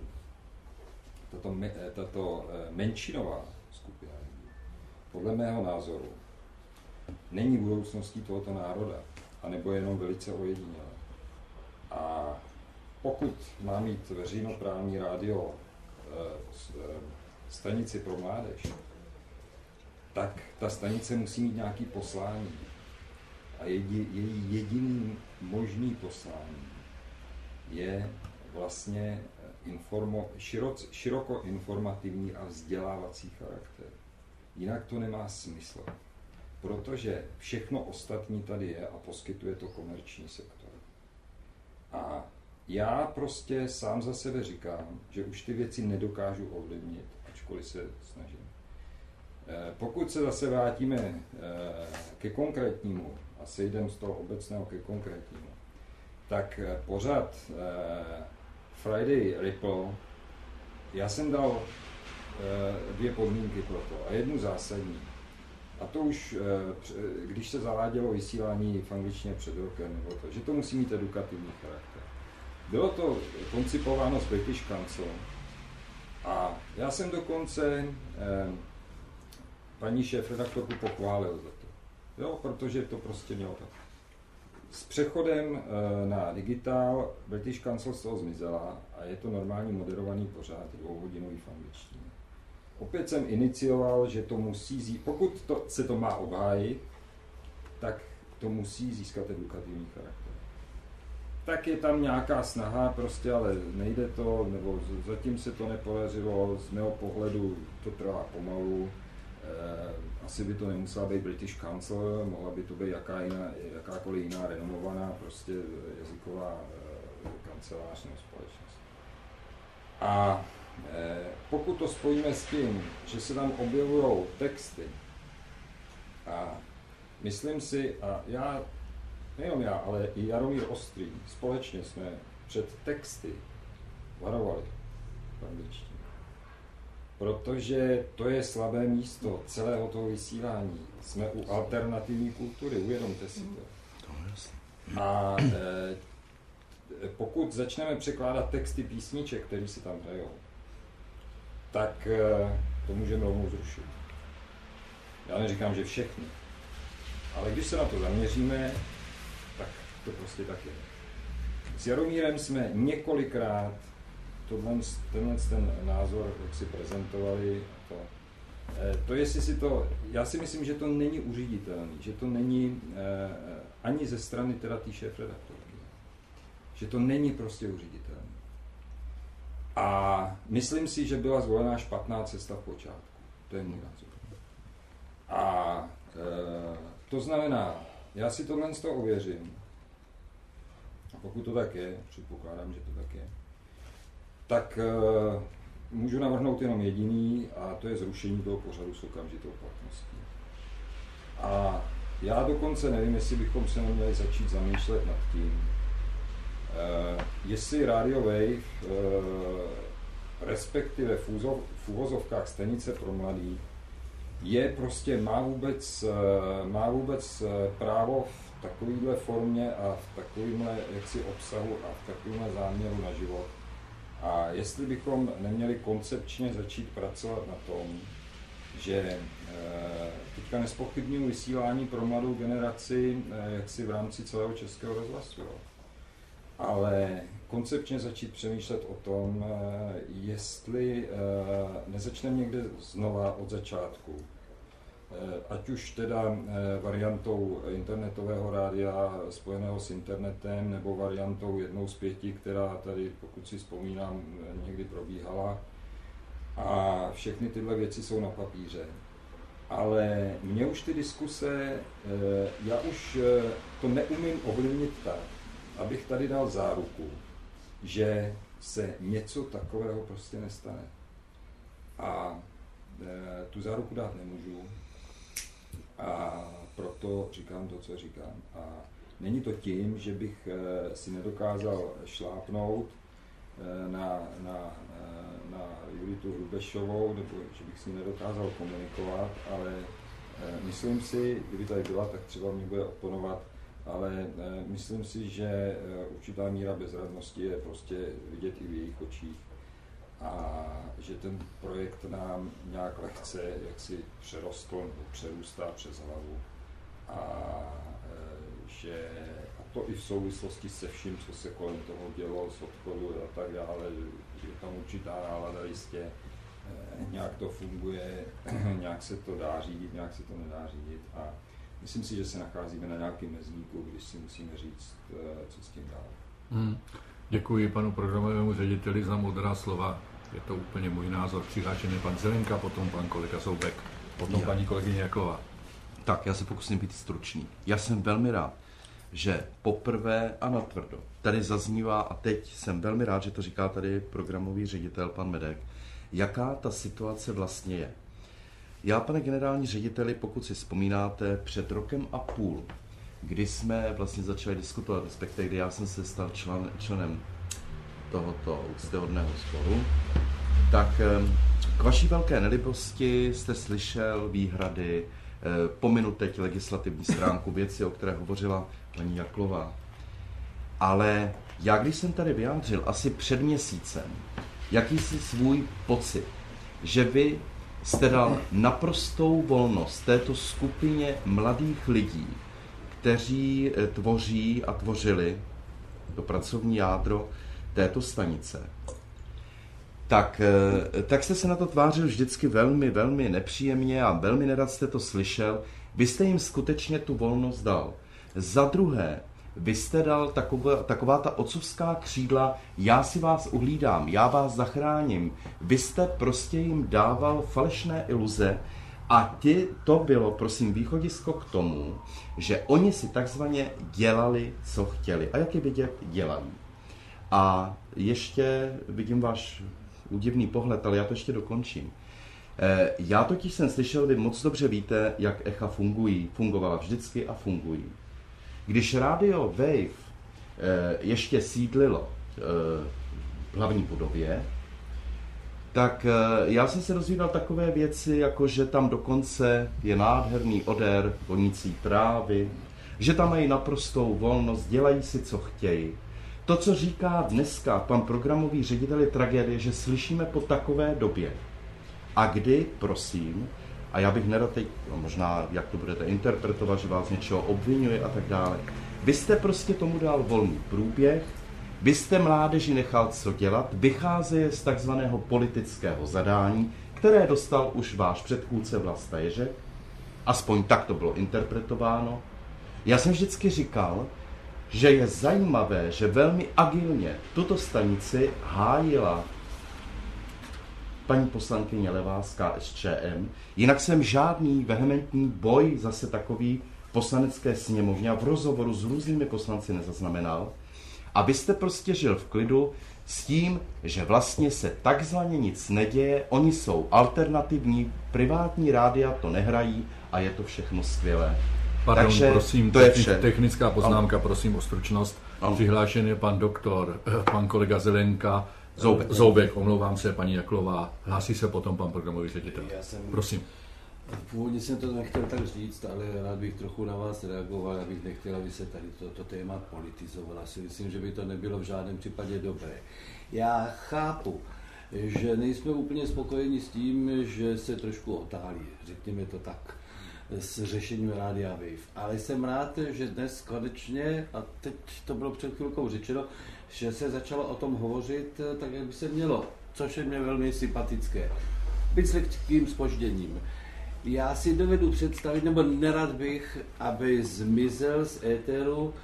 Tato menšinová skupina lidí, podle mého názoru, není budoucností tohoto národa, anebo jenom velice ojedinělé. A pokud má mít veřejnoprávní rádio stanici pro mládež, tak ta stanice musí mít nějaké poslání. A její jediný možný poslání je vlastně široko informativní a vzdělávací charakter. Jinak to nemá smysl, protože všechno ostatní tady je a poskytuje to komerční sektor. A já prostě sám za sebe říkám, že už ty věci nedokážu ovlivnit, ačkoliv se snažím. Pokud se zase vrátíme ke konkrétnímu a sejdeme z toho obecného ke konkrétnímu, tak pořád Friday Ripple, já jsem dal dvě podmínky pro to a jednu zásadní. A to už, když se zavádělo vysílání v angličtině před rokem, nebo to, že to musí mít edukativní charakter. Bylo to koncipováno s British Council a já jsem dokonce paní šéfredaktorku pochválil za to. Jo, protože to prostě mělo tak. S přechodem na digitál British Council z toho zmizela a je to normální moderovaný pořád, 2hodinový v angličtině. Opět jsem inicioval, že to musí pokud se to má obhájit, tak to musí získat edukativní charakter. Tak je tam nějaká snaha, prostě, ale nejde to, nebo zatím se to nepodařilo, z mého pohledu to trvá pomalu. Asi by to nemusela být British Council, mohla by to být jakákoliv jiná renomovaná prostě jazyková kancelář nebo společnost. A pokud to spojíme s tím, že se tam objevují texty a myslím si, a já, nejenom já, ale i Jaromír Ostrý, společně jsme před texty varovali v angličtině. Protože to je slabé místo celého toho vysílání. Jsme u alternativní kultury, uvědomte si to. A pokud začneme překládat texty písniček, které se tam hrajou, tak to můžeme rovnou zrušit. Já neříkám, že všechny, ale když se na to zaměříme, tak to prostě tak je. S Jaromírem jsme několikrát ten názor jak si prezentovali. To jestli si to, já si myslím, že to není uříditelný, že to není ani ze strany teda té šéfredaktorky, že to není prostě uříditelný. A myslím si, že byla zvolená špatná cesta v počátku. To je můj názor. A to znamená, já si tohle z toho ověřím. A pokud to tak je, předpokládám, že to tak je, tak můžu navrhnout jenom jediný, a to je zrušení toho pořadu s okamžitou platností. A já dokonce nevím, jestli bychom se neměli začít zamýšlet nad tím, jestli Radio Wave, respektive v uvozovkách stanice pro mladý, má vůbec právo v takovéhle formě a v takovémhle jaksi obsahu a v takovémhle záměru na život. A jestli bychom neměli koncepčně začít pracovat na tom, že teďka nezpochybňuji vysílání pro mladou generaci jaksi v rámci celého Českého rozhlasu, ale koncepčně začít přemýšlet o tom, jestli nezačneme někde znova od začátku. Ať už teda variantou internetového rádia spojeného s internetem, nebo variantou 1 z 5, která tady, pokud si vzpomínám, někdy probíhala. A všechny tyhle věci jsou na papíře. Ale mě už ty diskuse, já už to neumím ovlivnit tak, abych tady dal záruku, že se něco takového prostě nestane. A tu záruku dát nemůžu. A proto říkám to, co říkám. A není to tím, že bych si nedokázal šlápnout na Juditu Hrubešovou, nebo že bych s ní nedokázal komunikovat, ale myslím si, kdyby tady byla, tak třeba mě bude oponovat, ale myslím si, že určitá míra bezradnosti je prostě vidět i v jejich očích. A že ten projekt nám nějak lehce jaksi přerůstá přes hlavu. A že a to i v souvislosti se vším, co se kolem toho dělo, z odchodu a tak dále, je tam určitá nálada jistě, nějak to funguje, nějak se to dá řídit, nějak se to nedá řídit. A myslím si, že se nacházíme na nějakém mezníku, když si musíme říct, co s tím dál. Děkuji panu programovému řediteli za modrá slova. Je to úplně můj názor. Přihlášený pan Zelenka, potom pan kolega Soubek, potom paní kolegyně Jaklová. Tak, já se pokusím být stručný. Já jsem velmi rád, že poprvé a natvrdo tady zaznívá, a teď jsem velmi rád, že to říká tady programový ředitel pan Medek, jaká ta situace vlastně je. Já, pane generální řediteli, pokud si vzpomínáte, před rokem a půl, kdy jsme vlastně začali diskutovat, respektive kdy já jsem se stal členem tohoto úctyhodného sboru, tak k vaší velké nelibosti jste slyšel výhrady, pominu teď legislativní stránku věci, o které hovořila paní Jaklová. Ale já, když jsem tady vyjádřil asi před měsícem jakýsi svůj pocit, že vy jste dal naprostou volnost této skupině mladých lidí, kteří tvoří a tvořili to pracovní jádro této stanice, tak jste se na to tvářil vždycky velmi, velmi nepříjemně a velmi nerad jste to slyšel. Vy jste jim skutečně tu volnost dal. Za druhé, vy jste dal taková ta otcovská křídla, já si vás uhlídám, já vás zachráním. Vy jste prostě jim dával falešné iluze a to bylo, prosím, východisko k tomu, že oni si takzvaně dělali, co chtěli. A jak je vidět, dělají. A ještě vidím váš údivný pohled, ale já to ještě dokončím. Já totiž jsem slyšel, vy moc dobře víte, jak echa fungovala vždycky a fungují. Když Radio Wave ještě sídlilo v hlavní budově, tak já jsem se dozvídal takové věci, jako že tam dokonce je nádherný odér vonící trávy, že tam mají naprostou volnost, dělají si, co chtějí. To, co říká dneska pan programový ředitel, je tragédie, že slyšíme po takové době, a kdy, prosím, a já bych nerad teď, možná jak to budete interpretovat, že vás něčeho obvinuje a tak dále, vy jste prostě tomu dal volný průběh, vy jste mládeži nechal co dělat, vycházeje z takzvaného politického zadání, které dostal už váš předchůdce Vlasta Ježek, aspoň tak to bylo interpretováno. Já jsem vždycky říkal, že je zajímavé, že velmi agilně tuto stanici hájila paní poslankyně Levá z KSČM, jinak jsem žádný vehementní boj zase takový v poslanecké sněmovně a v rozhovoru s různými poslanci nezaznamenal. A vy jste prostě žil v klidu s tím, že vlastně se takzvaně nic neděje, oni jsou alternativní, privátní rádia to nehrají a je to všechno skvělé. Pardon, takže prosím, to je vše. Technická poznámka, prosím o stručnost. Přihlášen je pan kolega Zelenka, Zoubek, omlouvám se, paní Jaklová, hlásí se potom pan programový ředitel. Prosím. Původně jsem to nechtěl tak říct, ale rád bych trochu na vás reagoval, abych nechtěl, aby se tady toto téma politizovalo. Si myslím, že by to nebylo v žádném případě dobré. Já chápu, že nejsme úplně spokojeni s tím, že se trošku otálí, řekněme to tak, s řešením Rádia Wave. Ale jsem rád, že dnes konečně, a teď to bylo před chvilkou řečeno, že se začalo o tom hovořit tak, jak by se mělo, což je mě velmi sympatické. Byť s lehkým zpožděním. Já si dovedu představit, nebo nerad bych, aby zmizel z éteru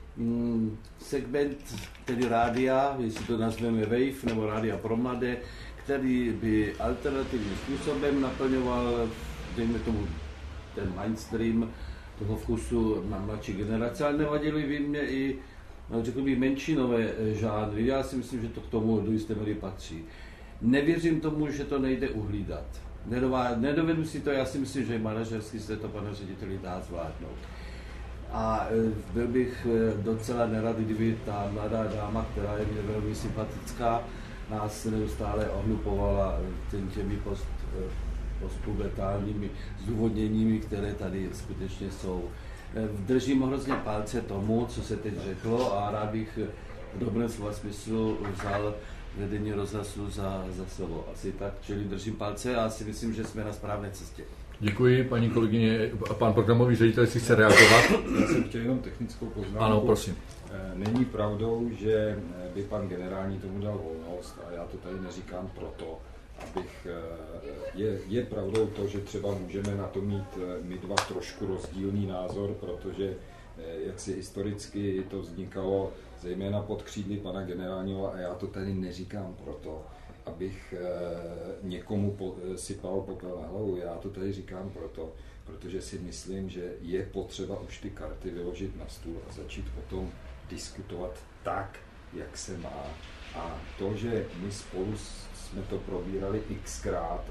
segment, tedy rádia, jestli to nazveme Wave, nebo rádia pro mladé, který by alternativním způsobem naplňoval, dejme tomu, ten mainstream toho vkusu na mladší generace, ale nevadily by mě i, řekl bych, menšinové žánry. Já si myslím, že to k tomu do jisté míry patří. Nevěřím tomu, že to nejde uhlídat. Nedovedu si to, já si myslím, že manažersky se to, pane řediteli, dá zvládnout. A byl bych docela nerad, kdyby ta mladá dáma, která je mě velmi sympatická, nás neustále ohlupovala těmi postpubertálními zdůvodněními, které tady skutečně jsou. Držím hrozně palce tomu, co se teď řeklo, a rád bych v dobrém slova smyslu vzal vedení rozhlasu za slovo. Asi tak, čili držím palce a si myslím, že jsme na správné cestě. Děkuji, paní kolegyně. A pan programový ředitel si chce reagovat? Já jsem chtěl jenom technickou poznámku. Ano, prosím. Není pravdou, že by pan generální tomu dal volnost, a já to tady neříkám proto, abych... Je pravdou to, že třeba můžeme na to mít my dva trošku rozdílný názor, protože jak si historicky to vznikalo zejména pod křídly pana generálního, a já to tady neříkám proto, abych někomu sypal popel na hlavu. Já to tady říkám proto, protože si myslím, že je potřeba už ty karty vyložit na stůl a začít o tom diskutovat tak, jak se má. A to, že my spolu jsme to probírali xkrát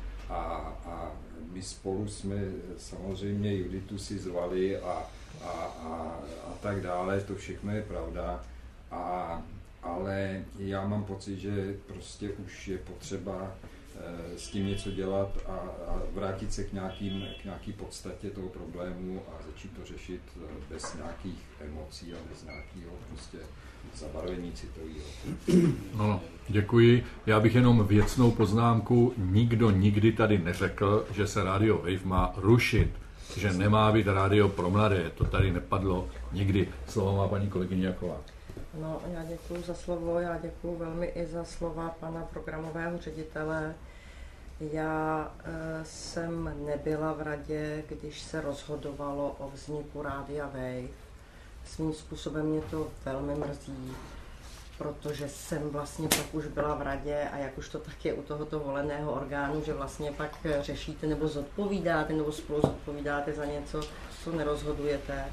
a my spolu jsme samozřejmě Juditu si zvali a tak dále, to všechno je pravda. Ale já mám pocit, že prostě už je potřeba s tím něco dělat a vrátit se k nějaký podstatě toho problému a začít to řešit bez nějakých emocí a bez nějakého prostě zabarvení citového. No, děkuji. Já bych jenom věcnou poznámku. Nikdo nikdy tady neřekl, že se Radio Wave má rušit, že nemá být rádio pro mladé. To tady nepadlo nikdy. Slovo má paní kolegyně Jaková. No, já děkuji za slovo, já děkuji velmi i za slova pana programového ředitele. Já jsem nebyla v radě, když se rozhodovalo o vzniku Rádia Wave. Svým způsobem mě to velmi mrzí, protože jsem vlastně pak už byla v radě a jak už to tak je u tohoto voleného orgánu, že vlastně pak řešíte nebo zodpovídáte nebo spolu zodpovídáte za něco, co nerozhodujete.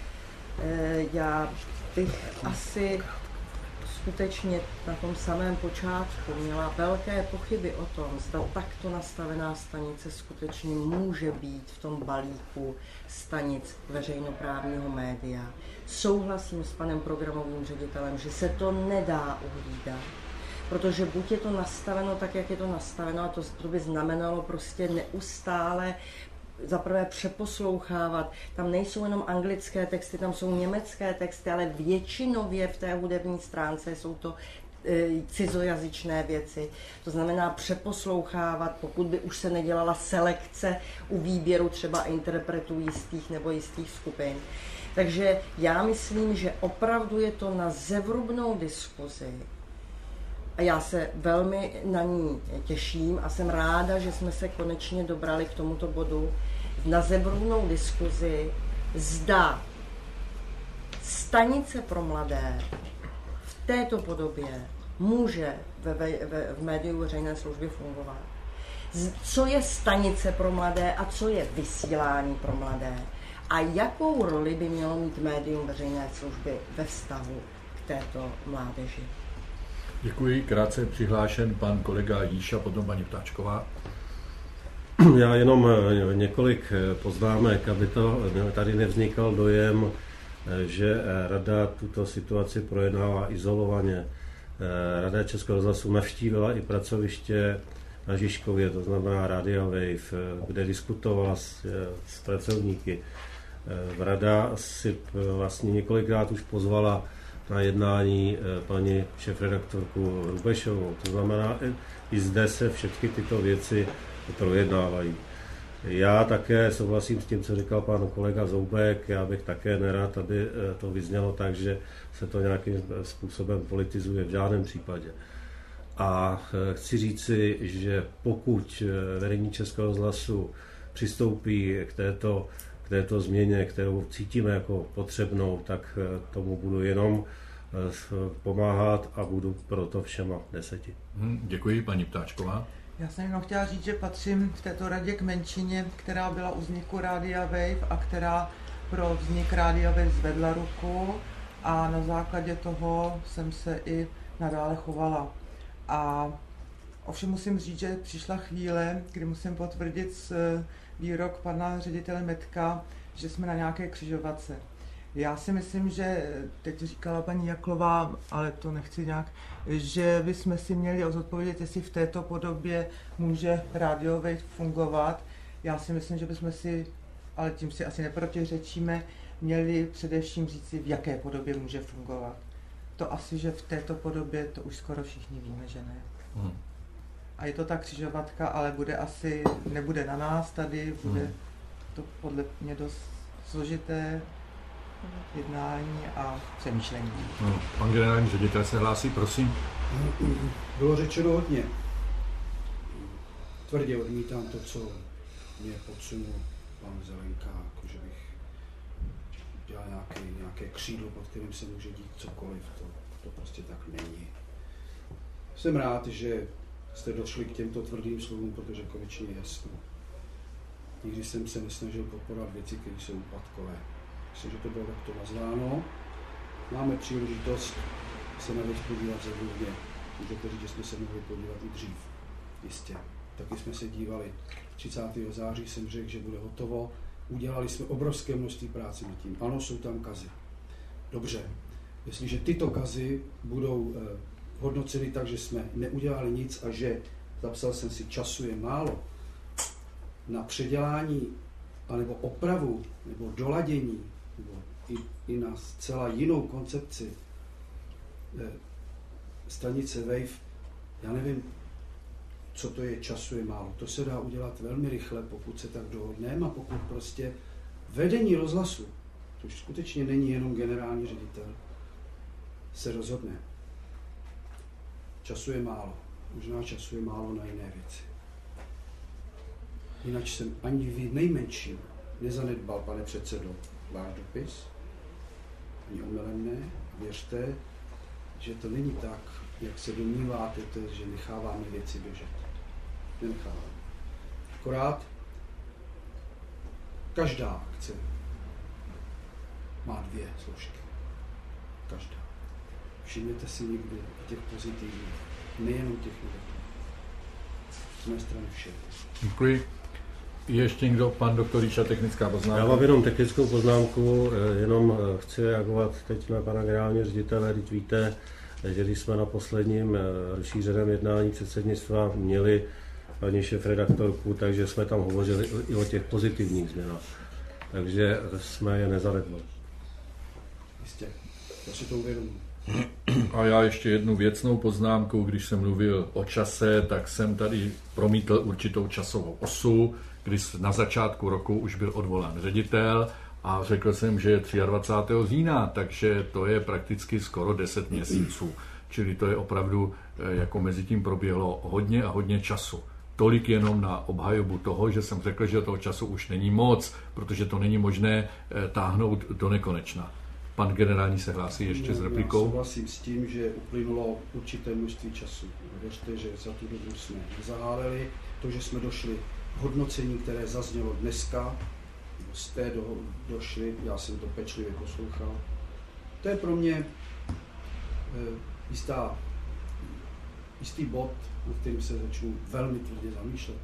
Já bych asi skutečně na tom samém počátku měla velké pochyby o tom, zda takto nastavená stanice skutečně může být v tom balíku stanic veřejnoprávního média. Souhlasím s panem programovým ředitelem, že se to nedá uhlídat, protože buď je to nastaveno tak, jak je to nastaveno, a to by znamenalo prostě neustále zaprvé přeposlouchávat. Tam nejsou jenom anglické texty, tam jsou německé texty, ale většinově v té hudební stránce jsou to cizojazyčné věci, to znamená přeposlouchávat, pokud by už se nedělala selekce u výběru třeba interpretů jistých nebo jistých skupin. Takže já myslím, že opravdu je to na zevrubnou diskuzi a já se velmi na ní těším a jsem ráda, že jsme se konečně dobrali k tomuto bodu, na zevrubnou diskuzi, zda stanice pro mladé v této podobě může v médiu veřejné služby fungovat. Co je stanice pro mladé a co je vysílání pro mladé? A jakou roli by mělo mít médium veřejné služby ve vztahu k této mládeži? Děkuji. Krátce přihlášen pan kolega Jíša, potom paní Ptáčková. Já jenom několik poznámek, aby to tady nevznikal dojem, že Rada tuto situaci projednává izolovaně. Rada Českého rozhlasu navštívila i pracoviště na Žižkově, to znamená Rádia Wave, kde diskutovala s pracovníky. Rada si vlastně několikrát už pozvala na jednání paní šéfredaktorku Hrubešovou. To znamená, i zde se všechny tyto věci projednávají. Já také souhlasím s tím, co říkal pan kolega Zoubek. Já bych také nerad, aby to vyznělo tak, že se to nějakým způsobem politizuje, v žádném případě. A chci říci, že pokud vedení Českého rozhlasu přistoupí k této změně, kterou cítíme jako potřebnou, tak tomu budu jenom pomáhat a budu pro to všema 10. Děkuji, paní Ptáčková. Já jsem jenom chtěla říct, že patřím v této radě k menšině, která byla u vzniku Rádia Wave a která pro vznik Rádia Wave zvedla ruku a na základě toho jsem se i nadále chovala. A ovšem musím říct, že přišla chvíle, kdy musím potvrdit výrok pana ředitele Metka, že jsme na nějaké křižovatce. Já si myslím, že teď říkala paní Jaklová, ale to nechci nějak, že bychom si měli odpovědět, jestli v této podobě může Radio Wave fungovat. Já si myslím, že bychom si, ale tím si asi neprotiřečíme, měli především říci, v jaké podobě může fungovat. To asi, že v této podobě, to už skoro všichni víme, že ne. A je to ta křižovatka, ale nebude na nás tady, bude to podle mě dost složité jednání a přemýšlení. Pan generální ředitel se hlásí, prosím. Bylo řečeno hodně. Tvrdě odmítám to, co mě podsunul pan Zelenka, že bych dělal nějaké křídlo, pod kterým se může dít cokoliv. To prostě tak není. Jsem rád, že jste došli k těmto tvrdým slovům, protože konečně je jasno. Nikdy jsem se nesnažil podporovat věci, které jsou úpadkové. Myslím, že to bylo takto nazváno. Máme příležitost se na věc podívat zevrubně. Můžete říct, že jsme se mohli podívat i dřív. Jistě. Taky jsme se dívali. 30. září jsem řekl, že bude hotovo. Udělali jsme obrovské množství práce nad tím. Ano, jsou tam kazy. Dobře. Jestliže tyto kazy budou hodnoceny tak, že jsme neudělali nic a že, zapsal jsem si, času je málo, na předělání anebo opravu, nebo doladění, nebo i na zcela jinou koncepci stanice Wave, já nevím, co to je, času je málo. To se dá udělat velmi rychle, pokud se tak dohodneme a pokud prostě vedení rozhlasu, což skutečně není jenom generální ředitel, se rozhodne. Času je málo. Možná času je málo na jiné věci. Jinak jsem ani v nejmenším nezanedbal, pane předsedo, váš dopis. Ani omylem ne. Věřte, že to není tak, jak se domníváte, že necháváme věci běžet. Nenecháváme. Akorát každá akce má 2 složky. Každá. Všimněte si někdy těch pozitivních, nejenom těch negativních. Z mé strany vše. Děkuji. Ještě někdo, pan doktor Jíša, technická poznámka? Já mám jenom technickou poznámku, jenom chci reagovat teď na pana generálního ředitele. Teď víte, že když jsme na posledním rozšířeném jednání předsednictva měli paní šéfredaktorku, takže jsme tam hovořili i o těch pozitivních změnách. Takže jsme je nezanedbali. Jistě, já si to uvědomuji. A já ještě jednu věcnou poznámku, když jsem mluvil o čase, tak jsem tady promítl určitou časovou osu, když na začátku roku už byl odvolán ředitel a řekl jsem, že je 23. října, takže to je prakticky skoro 10 měsíců. Čili to je opravdu, jako mezi tím proběhlo hodně a hodně času. Tolik jenom na obhajobu toho, že jsem řekl, že toho času už není moc, protože to není možné táhnout do nekonečna. Pan generální se hlásí ještě s replikou. Já souhlasím s tím, že uplynulo určité množství času. Věřte, že za tu dobu jsme zaháleli. To, že jsme došli k hodnocení, které zaznělo dneska, z té došli, já jsem to pečlivě poslouchal. To je pro mě jistý bod, na kterým se začnu velmi tvrdě zamýšlet.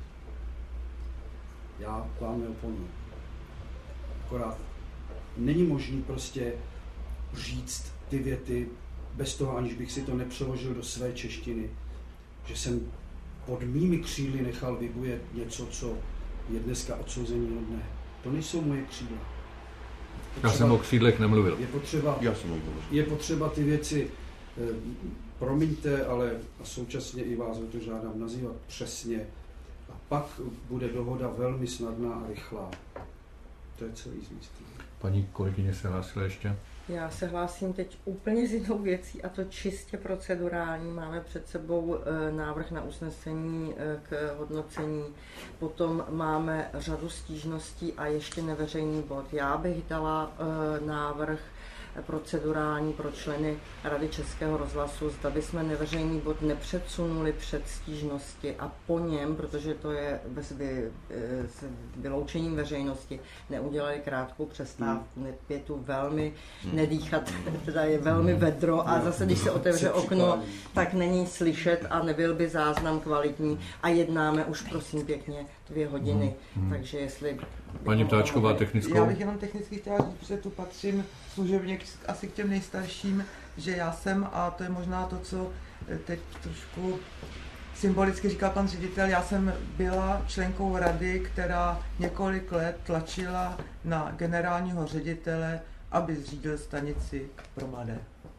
Já k vám neoponuji. Akorát není možný prostě říct ty věty bez toho, aniž bych si to nepřeložil do své češtiny, že jsem pod mými křídly nechal vybujet něco, co je dneska odsouzení hodné. To nejsou moje křídla. Já jsem o křídlech nemluvil. Je potřeba ty věci, promiňte, ale současně i vás o to žádám nazývat přesně. A pak bude dohoda velmi snadná a rychlá. To je celý zmístí. Paní kolegyně se hlásila ještě? Já se hlásím teď úplně s jinou věcí, a to čistě procedurální. Máme před sebou návrh na usnesení k hodnocení, potom máme řadu stížností a ještě neveřejný bod. Já bych dala návrh procedurální pro členy Rady Českého rozhlasu, zda bychom neveřejný bod nepředsunuli před stížnosti a po něm, protože to je s vyloučením veřejnosti, neudělali krátkou přestávku, je tu velmi nedýchat, teda je velmi vedro a zase, když se otevře okno, tak není slyšet a nebyl by záznam kvalitní a jednáme už prosím pěkně 2 hodiny, takže jestli... Paní Ptáčková, technickou. Já bych jenom technicky chtěla říct, že tu patřím služebně asi k těm nejstarším, že já jsem, a to je možná to, co teď trošku symbolicky říkal pan ředitel, já jsem byla členkou rady, která několik let tlačila na generálního ředitele, aby zřídil stanici pro mladé.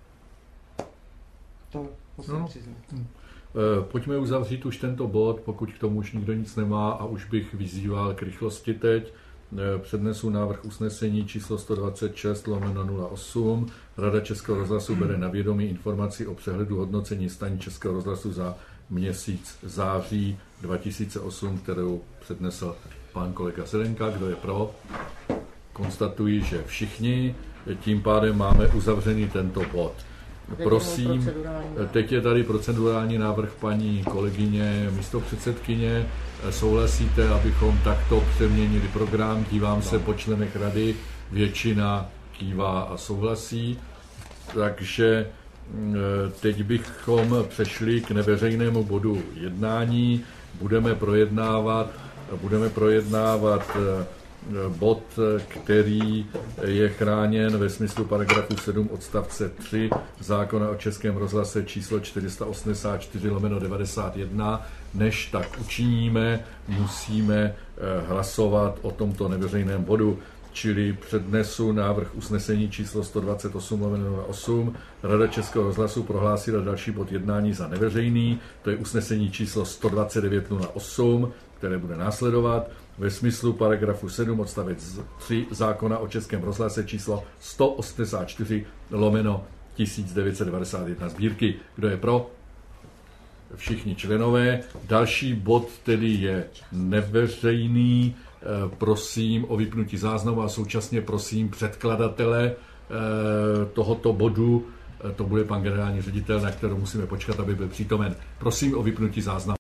To musím přiznat. Pojďme uzavřít už tento bod, pokud k tomu už nikdo nic nemá a už bych vyzýval k rychlosti teď. Přednesu návrh usnesení číslo 126/08. Rada Českého rozhlasu bere na vědomí informaci o přehledu hodnocení stanic Českého rozhlasu za měsíc září 2008, kterou přednesl pan kolega Sedenka. Kdo je pro? Konstatuji, že všichni. Tím pádem máme uzavřený tento bod. Prosím, teď je tady procedurální návrh paní kolegyně místopředsedkyně. Souhlasíte, abychom takto přeměnili program? Dívám se po členech rady, většina kývá a souhlasí. Takže teď bychom přešli k neveřejnému bodu jednání. Budeme projednávat bod, který je chráněn ve smyslu paragrafu 7 odstavce 3 zákona o Českém rozhlase číslo 484/91. Než tak učiníme, musíme hlasovat o tomto neveřejném bodu, čili přednesu návrh usnesení číslo 128/08. Rada Českého rozhlasu prohlásila další bod jednání za neveřejný, to je usnesení číslo 129/08, které bude následovat ve smyslu paragrafu 7 odstavec 3 zákona o Českém rozhlase číslo 184/1991 sbírky. Kdo je pro? Všichni členové. Další bod tedy je neveřejný. Prosím o vypnutí záznamu a současně prosím předkladatele tohoto bodu, to bude pan generální ředitel, na kterou musíme počkat, aby byl přítomen. Prosím o vypnutí záznamu.